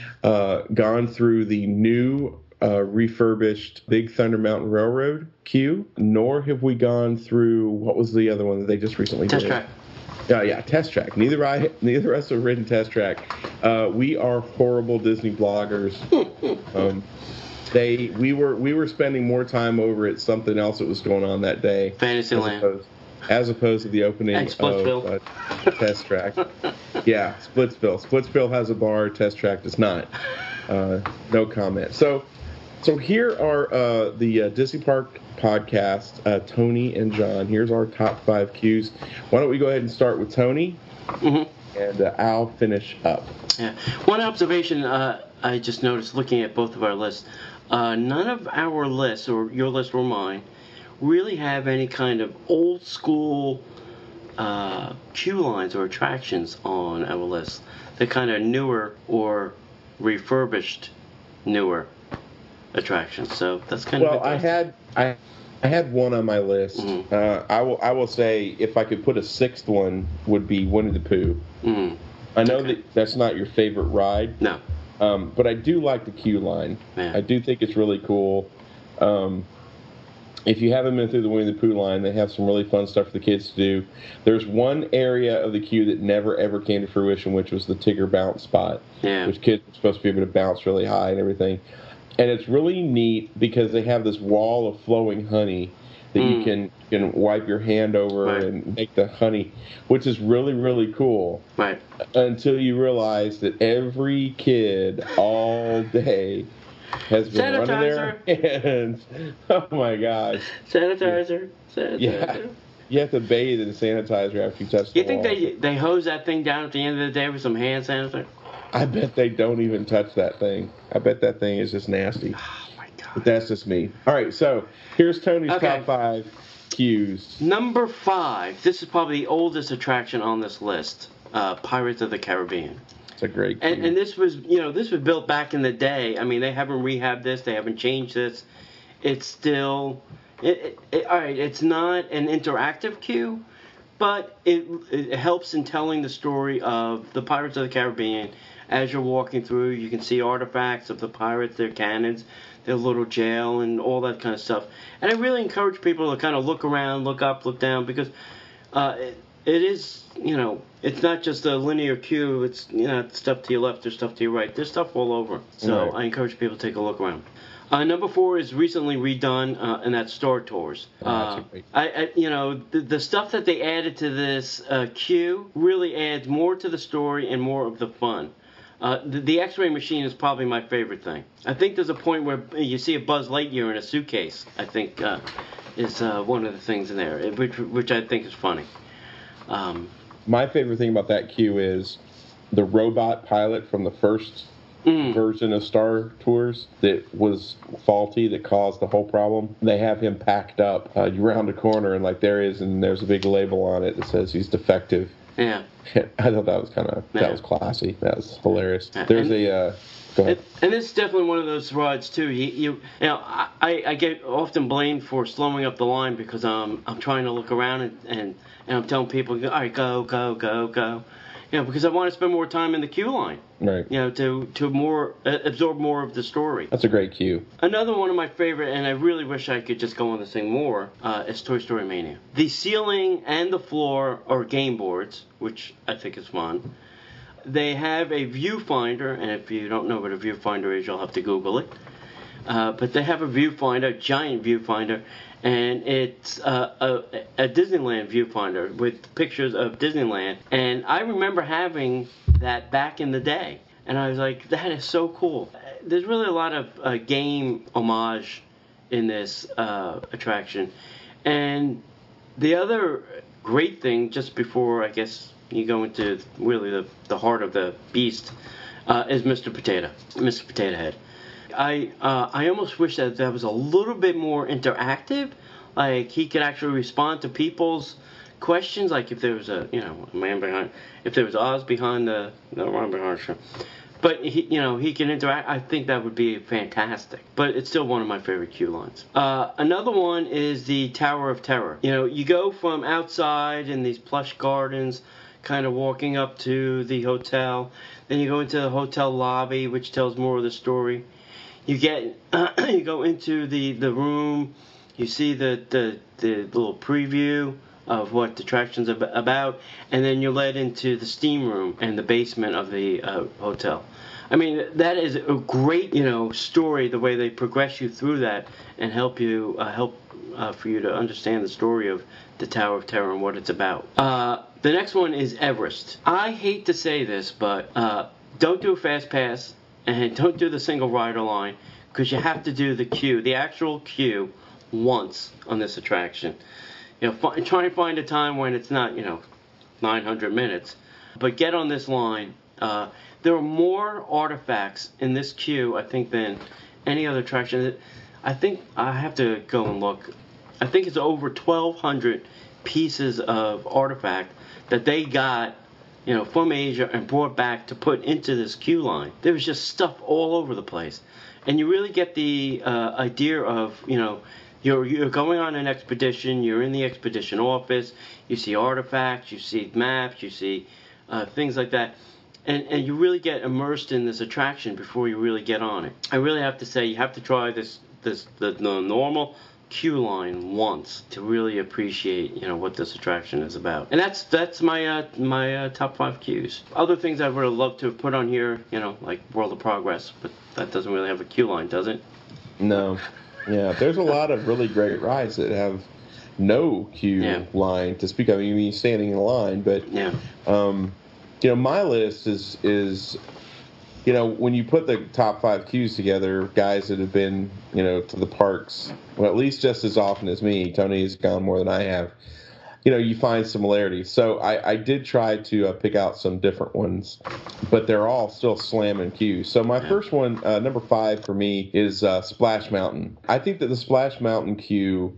uh, gone through the new uh, refurbished Big Thunder Mountain Railroad queue, nor have we gone through, what was the other one that they just recently Test did? Track. Yeah, yeah, Test Track. Neither I, neither of us have ridden Test Track. Uh, we are horrible Disney bloggers. um, they, we were, we were spending more time over at something else that was going on that day. Fantasyland. As opposed, as opposed to the opening And Splitsville. of uh, Test Track. Yeah, Splitsville. Splitsville has a bar. Test Track does not. Uh, no comment. So, so here are uh, the uh, Disney Park podcast. Uh, Tony and John. Here's our top five queues. Why don't we go ahead and start with Tony, Mm-hmm. and uh, I'll finish up. Yeah. One observation uh, I just noticed looking at both of our lists. Uh, none of our lists, or your list or mine, really have any kind of old school uh, queue lines or attractions on our list. They're kind of newer or refurbished newer attractions. So that's kind Well, of I had I, I had one on my list. Mhm. Uh, I will I will say if I could put a sixth one would be Winnie the Pooh. Mm, I know Okay. that that's not your favorite ride. no. Um, but I do like the queue line. Yeah. I do think it's really cool. Um, if you haven't been through the Winnie the Pooh line, they have some really fun stuff for the kids to do. There's one area of the queue that never ever came to fruition, which was the Tigger bounce spot, Yeah. which kids are supposed to be able to bounce really high and everything. And it's really neat because they have this wall of flowing honey that Mm. you can you can wipe your hand over Right. and make the honey, which is really really cool. Right. Until you realize that every kid all day has been running their hands. Oh my gosh! Sanitizer. Sanitizer. Yeah. You have to bathe in sanitizer after you touch the You think wall. they they hose that thing down at the end of the day with some hand sanitizer? I bet they don't even touch that thing. I bet that thing is just nasty. Oh my god. But that's just me. All right, so here's Tony's Okay. top five cues. Number five. This is probably the oldest attraction on this list. Uh, Pirates of the Caribbean. It's a great cue. And, and this was, you know, this was built back in the day. I mean, they haven't rehabbed this. They haven't changed this. It's still, it, it, it, all right. It's not an interactive queue, but it it helps in telling the story of the Pirates of the Caribbean. As you're walking through, you can see artifacts of the pirates, their cannons, their little jail, and all that kind of stuff. And I really encourage people to kind of look around, look up, look down, because uh, it, it is, you know, it's not just a linear queue. It's, you know, stuff to your left, there's stuff to your right. There's stuff all over. So Right. I encourage people to take a look around. Uh, number four is recently redone, uh, and that's Star Tours. Oh, that's Uh, a great- I, I, you know, the, the stuff that they added to this uh, queue really adds more to the story and more of the fun. Uh, the, the X-ray machine is probably my favorite thing. I think there's a point where you see a Buzz Lightyear in a suitcase. I think uh, is uh, one of the things in there, which which I think is funny. Um, My favorite thing about that queue is the robot pilot from the first mm, version of Star Tours that was faulty, that caused the whole problem. They have him packed up. Uh, you round a corner and like there is, and there's a big label on it that says he's defective. yeah. I thought that was kind of Yeah. that was classy. That was hilarious. Yeah, There's and- a uh, go ahead. And, and this is definitely one of those rides too. You, you, you know, I, I get often blamed for slowing up the line because um, I'm trying to look around and, and, and I'm telling people, all right, go, go, go, go. You know, because I want to spend more time in the queue line. Right. You know, to to more uh, absorb more of the story. That's a great cue. Another one of my favorite, and I really wish I could just go on this thing more, uh, is Toy Story Mania. The ceiling and the floor are game boards, which I think is fun. They have a viewfinder, and if you don't know what a viewfinder is, you'll have to Google it. Uh, but they have a viewfinder, a giant viewfinder, and it's uh, a, a Disneyland viewfinder with pictures of Disneyland. And I remember having that back in the day, and I was like, that is so cool. There's really a lot of uh, game homage in this uh, attraction. And the other great thing, just before I guess you go into really the, the heart of the beast, uh, is Mister Potato, Mister Potato Head. I uh, I almost wish that that was a little bit more interactive, like he could actually respond to people's questions, like if there was a you know a man behind, if there was Oz behind the no Ron behind the but he you know he can interact. I think that would be fantastic. But it's still one of my favorite queue lines. Uh, another one is the Tower of Terror. You know, you go from outside in these plush gardens, kind of walking up to the hotel. Then you go into the hotel lobby, which tells more of the story. You get, uh, you go into the, the room, you see the, the, the little preview of what the attraction's ab- about, and then you're led into the steam room and the basement of the uh, hotel. I mean, that is a great, you know, story, the way they progress you through that and help you, uh, help uh, for you to understand the story of the Tower of Terror and what it's about. Uh, the next one is Everest. I hate to say this, but uh, don't do a fast pass. And don't do the single rider line, because you have to do the queue, the actual queue, once on this attraction. You know, fi- try and find a time when it's not, you know, nine hundred minutes. But get on this line. Uh, there are more artifacts in this queue, I think, than any other attraction. I think I have to go and look. I think it's over twelve hundred pieces of artifact that they got, you know, from Asia and brought back to put into this queue line. There was just stuff all over the place. And you really get the uh, idea of, you know, you're, you're going on an expedition, you're in the expedition office, you see artifacts, you see maps, you see uh, things like that. And, and you really get immersed in this attraction before you really get on it. I really have to say, you have to try this, this the, the normal queue line once to really appreciate, you know, what this attraction is about. And that's that's my uh, my uh, top five queues. Other things I would have loved to have put on here, you know, like World of Progress, but that doesn't really have a queue line, does it? No. Yeah, there's a lot of really great rides that have no queue Yeah. line to speak of. I mean, standing in a line, but Yeah. um, you know, my list is is you know, when you put the top five queues together, guys that have been, you know, to the parks, well, at least just as often as me. Tony has gone more than I have. You know, you find similarities. So I, I did try to uh, pick out some different ones, but they're all still slamming queues. So my Yeah. first one, uh, number five for me, is uh, Splash Mountain. I think that the Splash Mountain queue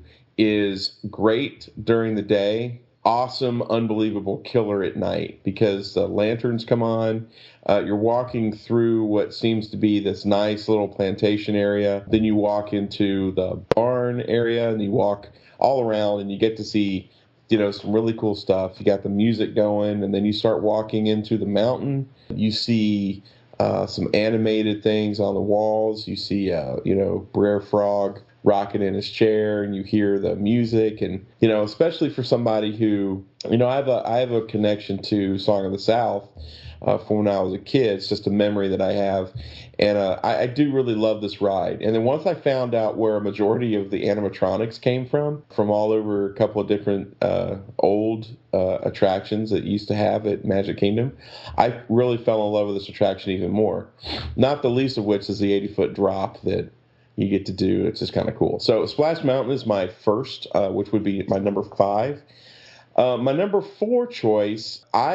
is great during the day, awesome, unbelievable killer at night, because the lanterns come on. Uh, you're walking through what seems to be this nice little plantation area. Then you walk into the barn area, and you walk all around, and you get to see, you know, some really cool stuff. You got the music going, and then you start walking into the mountain. You see uh, some animated things on the walls. You see, uh, you know, Brer Frog rocking in his chair, and you hear the music. And, you know, especially for somebody who, you know, I have a I have a connection to Song of the South uh, from when I was a kid. It's just a memory that I have. And uh, I, I do really love this ride. And then once I found out where a majority of the animatronics came from, from all over a couple of different uh, old uh, attractions that used to have at Magic Kingdom, I really fell in love with this attraction even more. Not the least of which is the eighty-foot drop that you get to do. It's just kind of cool. So Splash Mountain is my first, uh, which would be my number five. Uh, my number four choice, I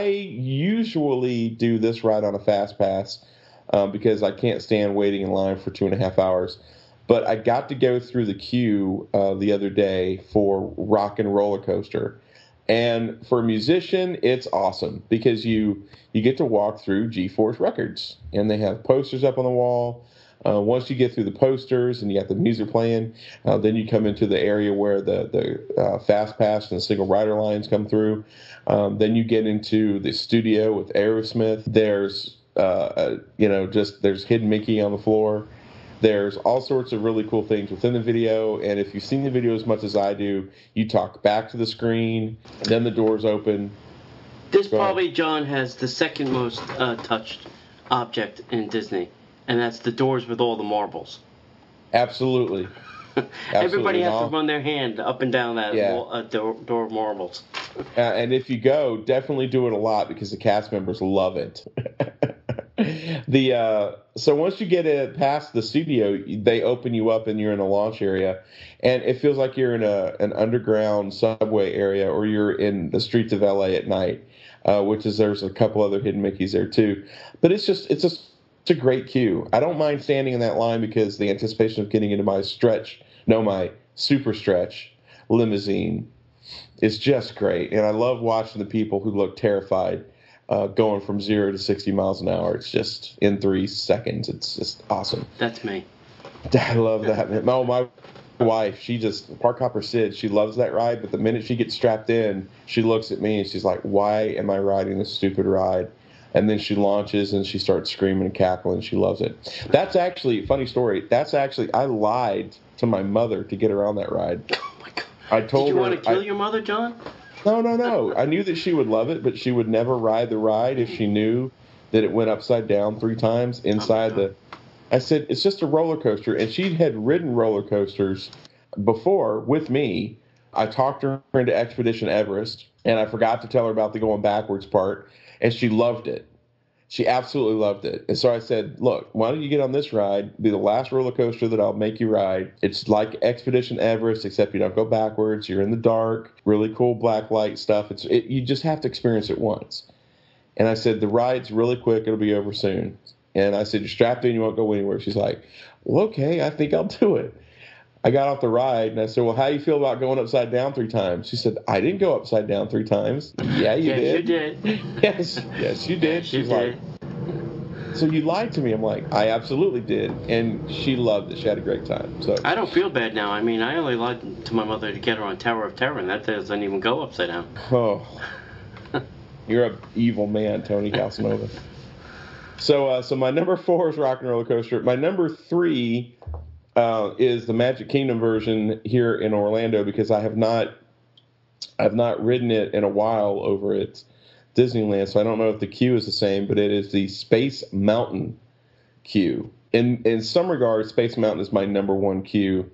usually do this ride on a fast pass um, because I can't stand waiting in line for two and a half hours. But I got to go through the queue uh, the other day for Rock and Roller Coaster. And for a musician, it's awesome because you you get to walk through G-Force Records, and they have posters up on the wall. Uh, once you get through the posters and you got the music playing, uh, then you come into the area where the, the uh, Fast Pass and the single rider lines come through. Um, then you get into the studio with Aerosmith. There's, uh, uh, you know, just there's Hidden Mickey on the floor. There's all sorts of really cool things within the video. And if you've seen the video as much as I do, you talk back to the screen, then the doors open. This Go ahead. probably, John, has the second most uh, touched object in Disney. And that's the doors with all the marbles. Absolutely. Everybody has Absolutely. to run their hand up and down that Yeah. wall, uh, door, door of marbles. Uh, and if you go, definitely do it a lot because the cast members love it. the uh, so once you get it past the studio, they open you up and you're in a launch area, and it feels like you're in a an underground subway area, or you're in the streets of L A at night, uh, which is there's a couple other Hidden Mickeys there too. But it's just it's just It's a great queue. I don't mind standing in that line because the anticipation of getting into my stretch, no, my super stretch limousine is just great. And I love watching the people who look terrified uh, going from zero to sixty miles an hour. It's just in three seconds. It's just awesome. That's me. I love that, man. No, my wife, she just, Park Hopper Sid, she loves that ride. But the minute she gets strapped in, she looks at me and she's like, why am I riding this stupid ride? And then she launches and she starts screaming and cackling. She loves it. That's actually, funny story, that's actually, I lied to my mother to get her on that ride. Oh, my God. I told Did you her. want to kill I, your mother, John? No, no, no. I knew that she would love it, but she would never ride the ride if she knew that it went upside down three times inside Oh, the. I said, it's just a roller coaster. And she had ridden roller coasters before with me. I talked her into Expedition Everest, and I forgot to tell her about the going backwards part, and she loved it. She absolutely loved it. And so I said, look, why don't you get on this ride? Be the last roller coaster that I'll make you ride. It's like Expedition Everest, except you don't go backwards. You're in the dark, really cool black light stuff. It's it, you just have to experience it once. And I said, the ride's really quick. It'll be over soon. And I said, you're strapped in. You won't go anywhere. She's like, well, okay, I think I'll do it. I got off the ride, and I said, well, how do you feel about going upside down three times? She said, I didn't go upside down three times. Yeah, you yes, did. you did. Yes, yes, you did. Yes, you She's did. like, so you lied to me. I'm like, I absolutely did. And she loved it. She had a great time. So I don't feel bad now. I mean, I only lied to my mother to get her on Tower of Terror, and that doesn't even go upside down. Oh, you're an evil man, Tony Casanova. So, uh, so my number four is Rock and Roller Coaster. My number three uh, is the Magic Kingdom version here in Orlando because I have not, I've not ridden it in a while over at Disneyland, so I don't know if the queue is the same, but it is the Space Mountain queue. In in some regards, Space Mountain is my number one queue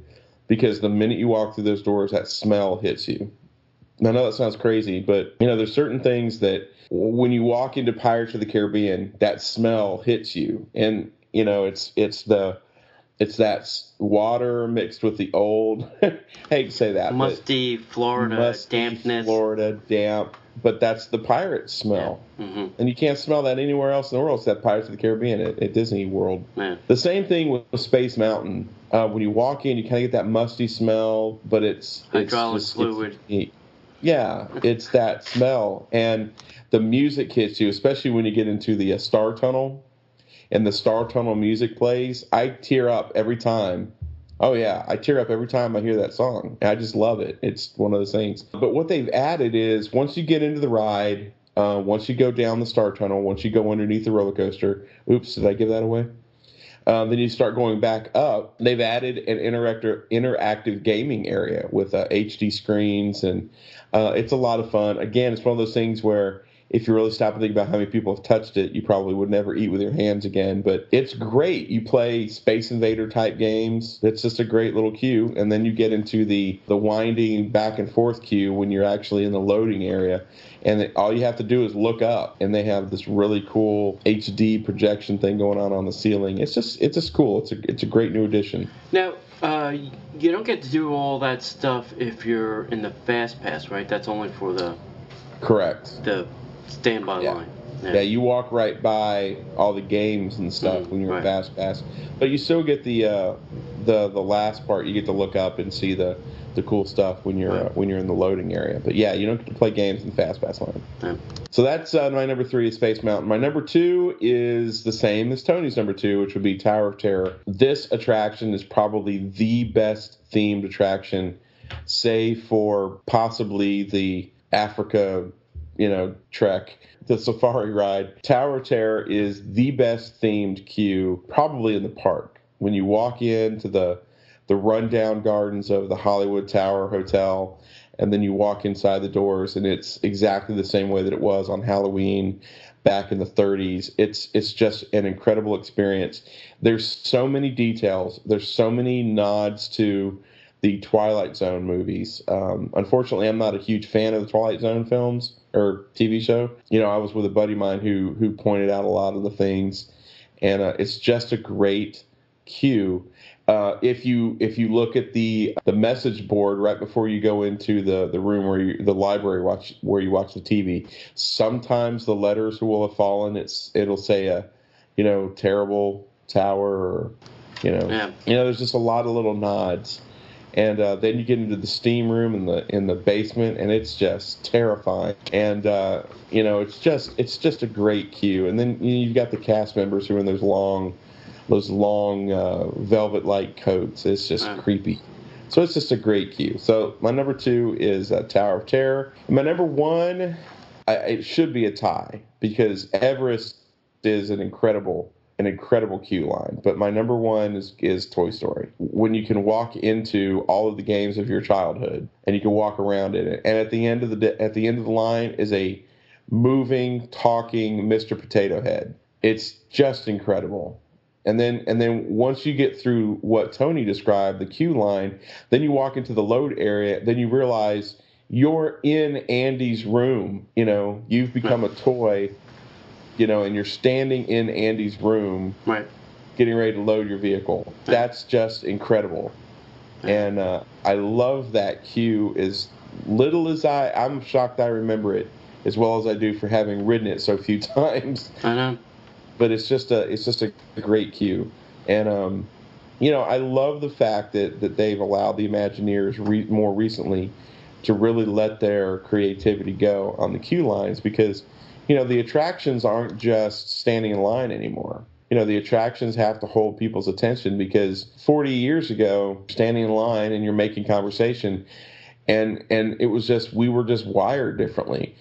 because the minute you walk through those doors, that smell hits you. I know that sounds crazy, but you know, there's certain things that when you walk into Pirates of the Caribbean, that smell hits you, and you know, it's it's the it's that water mixed with the old. I hate to say that, musty Florida musty dampness. Florida damp, but that's the pirate smell, yeah. mm-hmm. and you can't smell that anywhere else in the world. It's that Pirates of the Caribbean at, at Disney World. Yeah. The same thing with Space Mountain. Uh, when you walk in, you kind of get that musty smell, but it's hydraulic it's just, fluid. It's, yeah, it's that smell, and the music hits you, especially when you get into the uh, Star Tunnel, and the Star Tunnel music plays. I tear up every time. Oh yeah, I tear up every time I hear that song. I just love it. It's one of those things. But what they've added is once you get into the ride, uh, once you go down the Star Tunnel, once you go underneath the roller coaster. Oops, did I give that away? Um, then you start going back up. They've added an interactive interactive gaming area with uh, H D screens, and uh, it's a lot of fun. Again, it's one of those things where if you really stop and think about how many people have touched it, you probably would never eat with your hands again. But it's great. You play Space Invader type games. It's just a great little queue. And then you get into the, the winding back and forth queue when you're actually in the loading area. And it, all you have to do is look up, and they have this really cool H D projection thing going on on the ceiling. It's just it's just cool. It's a it's a great new addition. Now, uh, you don't get to do all that stuff if you're in the Fast Pass, right? That's only for the correct the standby yeah. line. Yeah. yeah, you walk right by all the games and stuff mm, when you're right. in Fast Pass, but you still get the uh, the the last part. You get to look up and see the. the cool stuff when you're right. uh, when you're in the loading area. But yeah, you don't get to play games in the Fast Pass line. Yeah. So that's uh, my number three is Space Mountain. My number two is the same as Tony's number two, which would be Tower of Terror. This attraction is probably the best themed attraction, save for possibly the Africa, you know, trek, the safari ride. Tower of Terror is the best themed queue probably in the park. When you walk into the the rundown gardens of the Hollywood Tower Hotel, and then you walk inside the doors, and it's exactly the same way that it was on Halloween back in the thirties. It's it's just an incredible experience. There's so many details. There's so many nods to the Twilight Zone movies. Um, unfortunately, I'm not a huge fan of the Twilight Zone films or T V show. You know, I was with a buddy of mine who who pointed out a lot of the things, and uh, it's just a great queue. Uh, if you if you look at the the message board right before you go into the, the room where you the library watch where you watch the T V, sometimes the letters will have fallen. It's it'll say a, you know, terrible tower, or you know yeah. you know there's just a lot of little nods, and uh, then you get into the steam room in the in the basement, and it's just terrifying. And uh, you know it's just it's just a great queue. And then you know, you've got the cast members who are in those long. Those long uh, velvet-like coats. It's just wow. creepy. So it's just a great queue. So my number two is uh, Tower of Terror. And my number one, I, it should be a tie, because Everest is an incredible, an incredible queue line. But my number one is, is Toy Story. When you can walk into all of the games of your childhood, and you can walk around in it, and at the end of the at the end of the line is a moving, talking Mister Potato Head. It's just incredible. And then and then once you get through what Tony described, the queue line, then you walk into the load area, then you realize you're in Andy's room. You know, you've become a toy, you know, and you're standing in Andy's room, right, getting ready to load your vehicle. That's just incredible. And uh, I love that queue. As little as I, I'm shocked I remember it as well as I do for having ridden it so few times. I know. But it's just a it's just a great queue, and um, you know I love the fact that, that they've allowed the Imagineers re- more recently to really let their creativity go on the queue lines, because you know the attractions aren't just standing in line anymore. You know the attractions have to hold people's attention, because forty years ago, standing in line and you're making conversation, and and it was just we were just wired differently.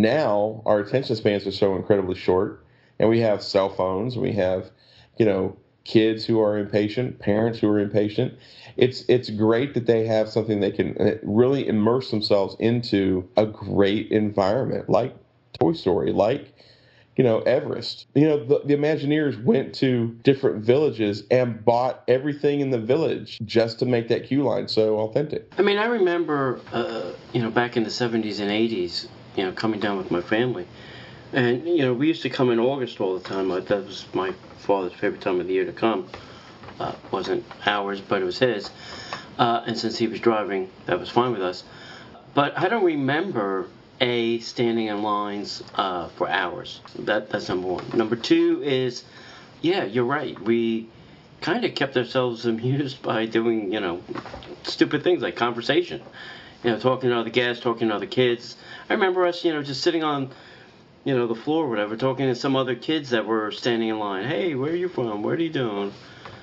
Now our attention spans are so incredibly short. And we have cell phones. We have, you know, kids who are impatient, parents who are impatient. It's it's great that they have something they can really immerse themselves into a great environment, like Toy Story, like, you you know, Everest. You know, the, the Imagineers went to different villages and bought everything in the village just to make that queue line so authentic. I mean, I remember, uh, you know, back in the seventies and eighties, you know, coming down with my family. And, you know, we used to come in August all the time. That was my father's favorite time of the year to come. Uh, wasn't ours, but it was his. Uh, and since he was driving, that was fine with us. But I don't remember A, standing in lines uh, for hours. That That's number one. Number two is, yeah, you're right. We kind of kept ourselves amused by doing, you know, stupid things like conversation. You know, talking to other guests, talking to other kids. I remember us, you know, just sitting on, you know, the floor or whatever, talking to some other kids that were standing in line. Hey, where are you from? What are you doing?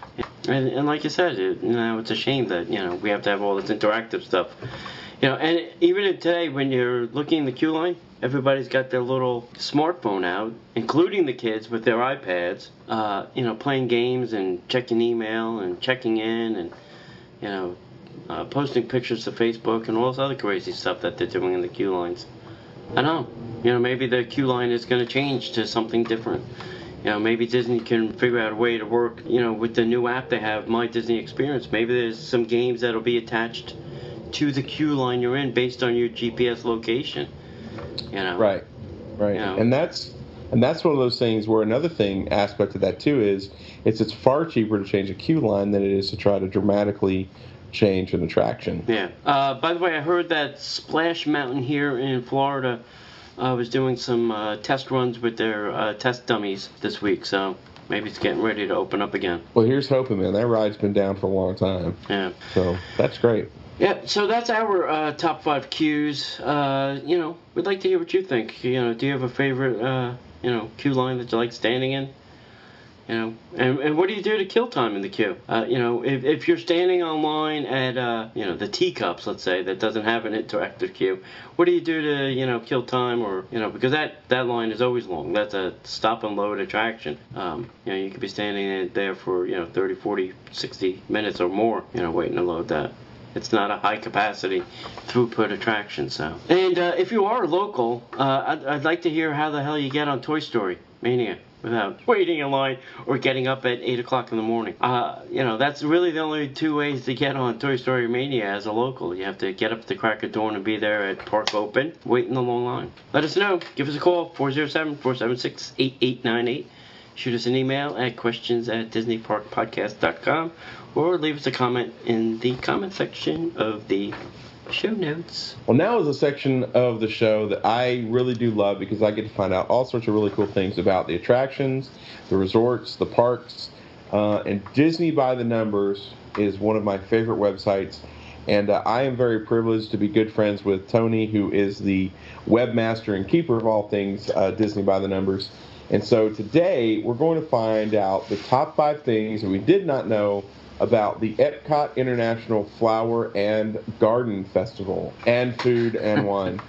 And, and like you said, it, you know, it's a shame that, you know, we have to have all this interactive stuff. You know, and even today, when you're looking in the queue line, everybody's got their little smartphone out, including the kids with their iPads, uh, you know, playing games and checking email and checking in and, you know, uh, posting pictures to Facebook and all this other crazy stuff that they're doing in the queue lines. I know. You know, maybe the queue line is going to change to something different. You know, maybe Disney can figure out a way to work, you know, with the new app they have, My Disney Experience. Maybe there's some games that'll be attached to the queue line you're in based on your G P S location. You know. Right. Right. You know. And that's and that's one of those things where another thing aspect of that too is it's it's far cheaper to change a queue line than it is to try to dramatically change an attraction. Yeah. Uh, by the way, I heard that Splash Mountain here in Florida uh, was doing some uh, test runs with their uh, test dummies this week, so maybe it's getting ready to open up again. Well, here's hoping, man. That ride's been down for a long time. Yeah. So that's great. Yeah, so that's our uh, top five queues. Uh, you know, we'd like to hear what you think. You know, do you have a favorite, uh, you know, queue line that you like standing in? You know, and, and what do you do to kill time in the queue? Uh, you know, if, if you're standing online at, uh, you know, the teacups, let's say, that doesn't have an interactive queue, what do you do to, you know, kill time or, you know, because that, that line is always long. That's a stop and load attraction. Um, you know, you could be standing there for, you know, thirty, forty, sixty minutes or more, you know, waiting to load that. It's not a high-capacity throughput attraction, so. And uh, if you are local, uh, I'd, I'd like to hear how the hell you get on Toy Story Mania without waiting in line or getting up at eight o'clock in the morning. Uh, you know, that's really the only two ways to get on Toy Story Mania as a local. You have to get up at the crack of dawn and be there at Park Open, wait in the long line. Let us know. Give us a call, four oh seven, four seven six, eight eight nine eight. Shoot us an email at questions at disney park podcast dot com or leave us a comment in the comment section of the show notes. Well, now is a section of the show that I really do love because I get to find out all sorts of really cool things about the attractions, the resorts, the parks, uh, and Disney by the Numbers is one of my favorite websites. And uh, I am very privileged to be good friends with Tony, who is the webmaster and keeper of all things uh, Disney by the Numbers. And so today we're going to find out the top five things that we did not know about the Epcot International Flower and Garden Festival and food and wine.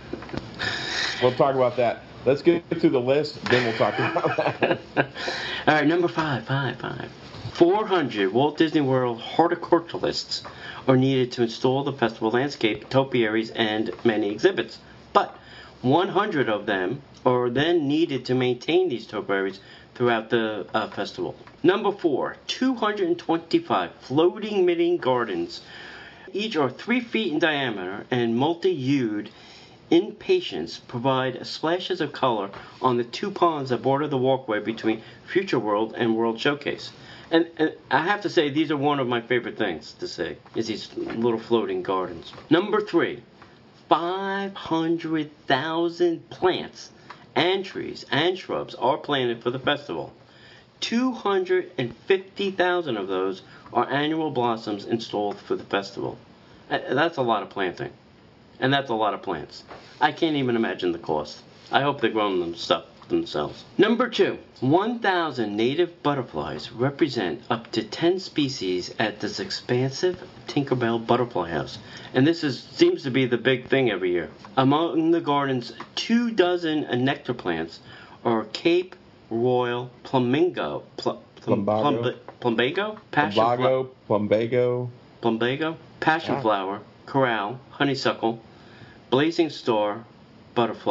We'll talk about that. Let's get through the list, then we'll talk about that. All right, number five, five, five. four hundred Walt Disney World horticulturalists are needed to install the festival landscape, topiaries, and many exhibits. But one hundred of them are then needed to maintain these topiaries throughout the uh, festival. Number four, two hundred twenty-five floating mini gardens. Each are three feet in diameter and multi-hued impatiens provide splashes of color on the two ponds that border the walkway between Future World and World Showcase. And, and I have to say, these are one of my favorite things to see, is these little floating gardens. Number three, five hundred thousand plants and trees and shrubs are planted for the festival. two hundred fifty thousand of those are annual blossoms installed for the festival. That's a lot of planting. And that's a lot of plants. I can't even imagine the cost. I hope they're growing them stuff themselves. Number two, one thousand native butterflies represent up to ten species at this expansive Tinkerbell Butterfly House. And this is seems to be the big thing every year. Among the garden's two dozen nectar plants are Cape Royal Plumbago, pl- plum- Plumbago, Plumbago, passion Plumbago, Plumbago, Plumbago, passion yeah. flower, corral, honeysuckle, blazing star, butterfly,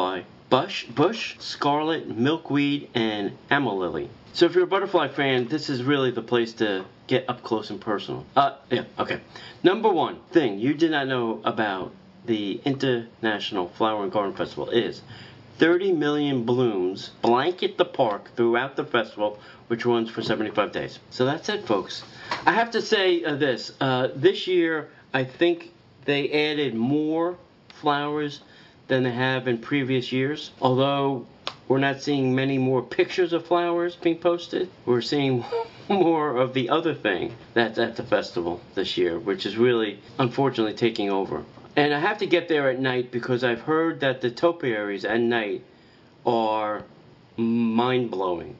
bush, bush, scarlet, milkweed, and amylily. So if you're a butterfly fan, this is really the place to get up close and personal. Uh, yeah, okay. Number one thing you did not know about the International Flower and Garden Festival is thirty million blooms blanket the park throughout the festival, which runs for seventy-five days. So that's it, folks. I have to say uh, this. Uh, this year, I think they added more flowers than they have in previous years. Although we're not seeing many more pictures of flowers being posted, we're seeing more of the other thing that's at the festival this year, which is really, unfortunately, taking over. And I have to get there at night because I've heard that the topiaries at night are mind-blowing,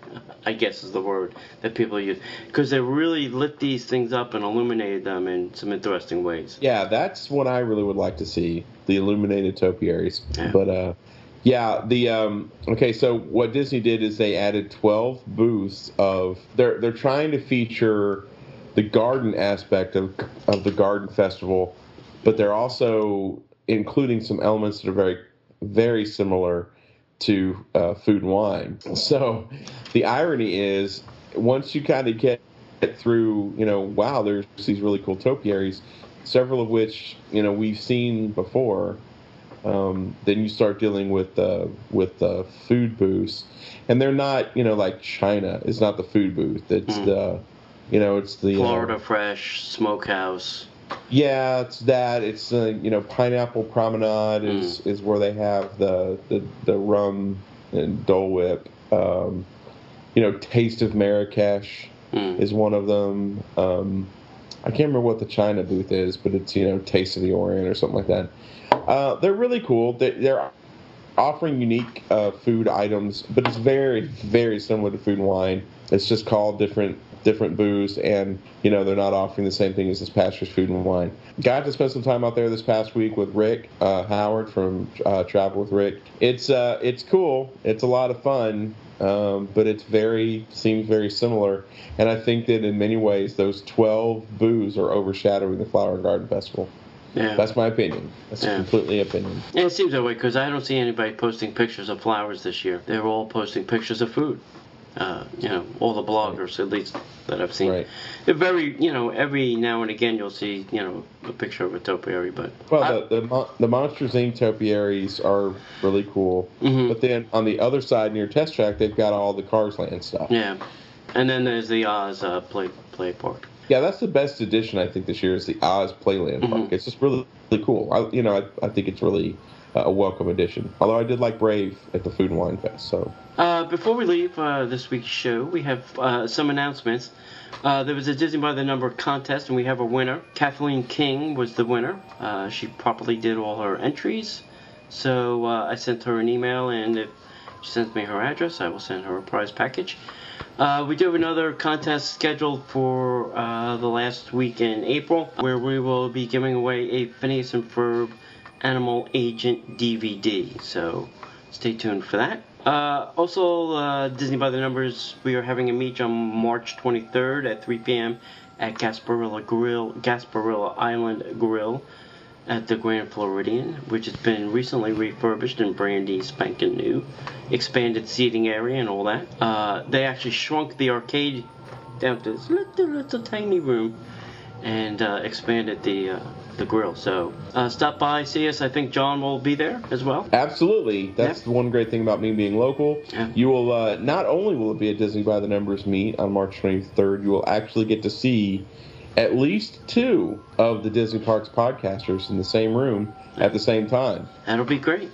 I guess is the word that people use, because they really lit these things up and illuminated them in some interesting ways. Yeah, that's what I really would like to see, the illuminated topiaries. Yeah. But uh, yeah, the um, okay. So what Disney did is they added twelve booths of. They're they're trying to feature the garden aspect of of the garden festival, but they're also including some elements that are very very similar to uh, Food and Wine. So the irony is, once you kind of get through, you know, wow, there's these really cool topiaries, several of which, you know, we've seen before, um, then you start dealing with uh, with uh, food booths. And they're not, you know, like China is not the food booth. It's mm. the, you know, it's the... Florida uh, Fresh Smokehouse. Yeah, it's that. It's uh, you know, Pineapple Promenade is, mm. is where they have the the, the rum and Dole Whip. Um, you know, Taste of Marrakesh mm. is one of them. Um, I can't remember what the China booth is, but it's, you know, Taste of the Orient or something like that. Uh, they're really cool. They, they're offering unique uh, food items, but it's very very similar to Food and Wine. It's just called different. different booths, and you know, they're not offering the same thing as this past year's Food and Wine. Got to spend some time out there this past week with Rick uh, Howard from uh, Travel with Rick. It's uh, it's cool. It's a lot of fun, um, but it's very seems very similar. And I think that in many ways, those twelve booths are overshadowing the Flower and Garden Festival. Yeah. That's my opinion. That's yeah. completely opinion. Yeah, it seems that way because I don't see anybody posting pictures of flowers this year. They're all posting pictures of food. Uh, you know, all the bloggers, at least that I've seen. Right. They're very, you know, every now and again you'll see, you know, a picture of a topiary, but... Well, I, the, the the Monsters Incorporated topiaries are really cool, mm-hmm. but then on the other side near Test Track, they've got all the Cars Land stuff. Yeah, and then there's the Oz uh, play play park. Yeah, that's the best addition, I think, this year is the Oz Playland mm-hmm. Park. It's just really, really cool. I, you know, I, I think it's really uh, a welcome addition. Although I did like Brave at the Food and Wine Fest, so... Uh, before we leave uh, this week's show, we have uh, some announcements. Uh, there was a Disney by the Number contest, and we have a winner. Kathleen King was the winner. Uh, she properly did all her entries. So uh, I sent her an email, and if she sends me her address, I will send her a prize package. Uh, we do have another contest scheduled for uh, the last week in April, where we will be giving away a Phineas and Ferb Animal Agent D V D. So stay tuned for that. Uh, also, uh, Disney by the Numbers, we are having a meet on March twenty-third at three p.m. at Gasparilla Grill, Gasparilla Island Grill at the Grand Floridian, which has been recently refurbished and brandy spanking new. Expanded seating area and all that. Uh, they actually shrunk the arcade down to this little, little tiny room and uh, expanded the... Uh, the grill. So uh, stop by, see us. I think John will be there as well. Absolutely. That's yeah. the one great thing about me being local. Yeah. You will uh, not only will it be a Disney by the Numbers meet on March twenty-third, you will actually get to see at least two of the Disney Parks podcasters in the same room at the same time. That'll be great.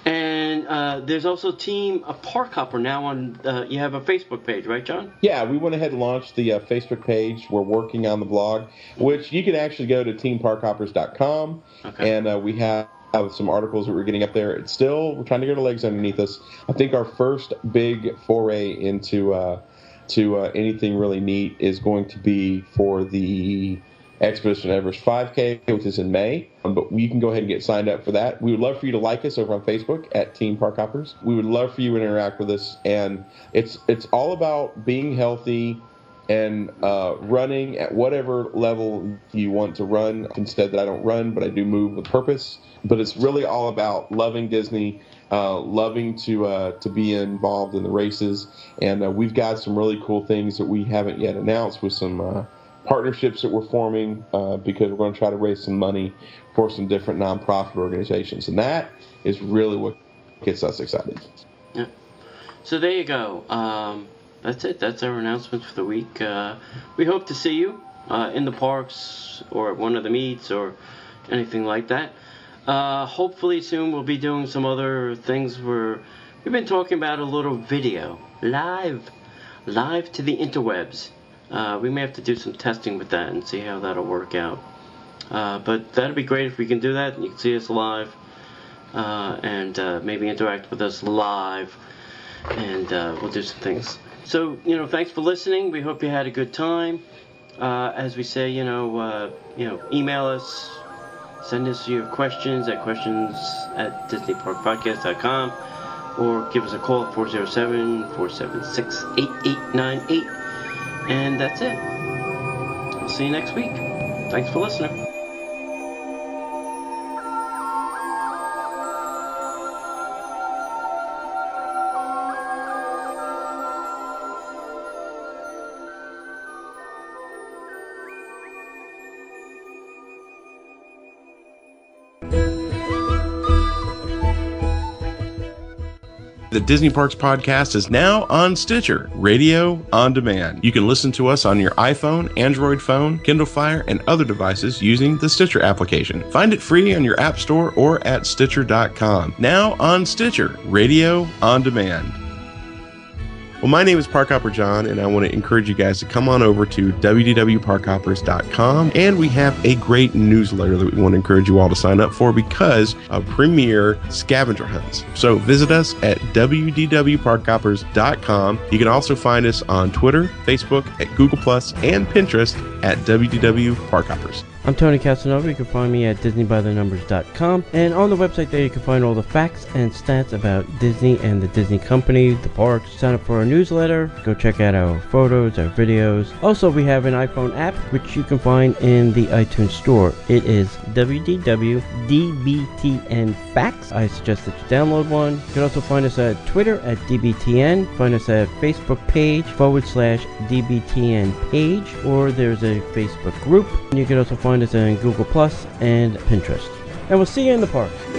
And uh, there's also Team a Park Hopper now on, uh, you have a Facebook page, right, John? Yeah, we went ahead and launched the uh, Facebook page. We're working on the blog, which you can actually go to team park hoppers dot com, okay. and uh, we have have some articles that we're getting up there. It's still, we're trying to get our legs underneath us. I think our first big foray into uh, to uh, anything really neat is going to be for the Expedition Everest five K, which is in May. Um, but you can go ahead and get signed up for that. We would love for you to like us over on Facebook at Team Park Hoppers. We would love for you to interact with us. And it's it's all about being healthy and uh, running at whatever level you want to run. Instead, that I don't run, but I do move with purpose. But it's really all about loving Disney, uh, loving to uh, to be involved in the races, and uh, we've got some really cool things that we haven't yet announced with some uh, partnerships that we're forming uh, because we're going to try to raise some money for some different nonprofit organizations, and that is really what gets us excited. Yeah. So there you go. Um, that's it. That's our announcements for the week. Uh, we hope to see you uh, in the parks or at one of the meets or anything like that. Uh, hopefully soon we'll be doing some other things where we've been talking about a little video, live, live to the interwebs. Uh, we may have to do some testing with that and see how that'll work out. Uh, but that'd be great if we can do that and you can see us live uh, and uh, maybe interact with us live, and uh, we'll do some things. So, you know, thanks for listening. We hope you had a good time. Uh, as we say, you know, uh, you know, email us, send us your questions at questions at disney park podcast dot com, or give us a call at four oh seven, four seven six, eight eight nine eight. And that's it. I'll see you next week. Thanks for listening. The Disney Parks Podcast is now on Stitcher, radio on demand. You can listen to us on your iPhone, Android phone, Kindle Fire, and other devices using the Stitcher application. Find it free on your App Store or at Stitcher dot com. Now on Stitcher, radio on demand. Well, my name is Park Hopper John, and I want to encourage you guys to come on over to w d w park hoppers dot com, and we have a great newsletter that we want to encourage you all to sign up for because of premier scavenger hunts. So visit us at w d w park hoppers dot com. You can also find us on Twitter, Facebook, at Google Plus, and Pinterest at w d w park hoppers. I'm Tony Casanova. You can find me at disney by the numbers dot com, and on the website there you can find all the facts and stats about Disney and the Disney Company, the parks. Sign up for our newsletter, go check out our photos, our videos. Also, we have an iPhone app which you can find in the iTunes store. It is w w w dot d b t n facts. I suggest that you download one. You can also find us at Twitter at D B T N, find us at Facebook page forward slash D B T N page, or there's a Facebook group. And you can also find us on Google Plus and Pinterest. And we'll see you in the park.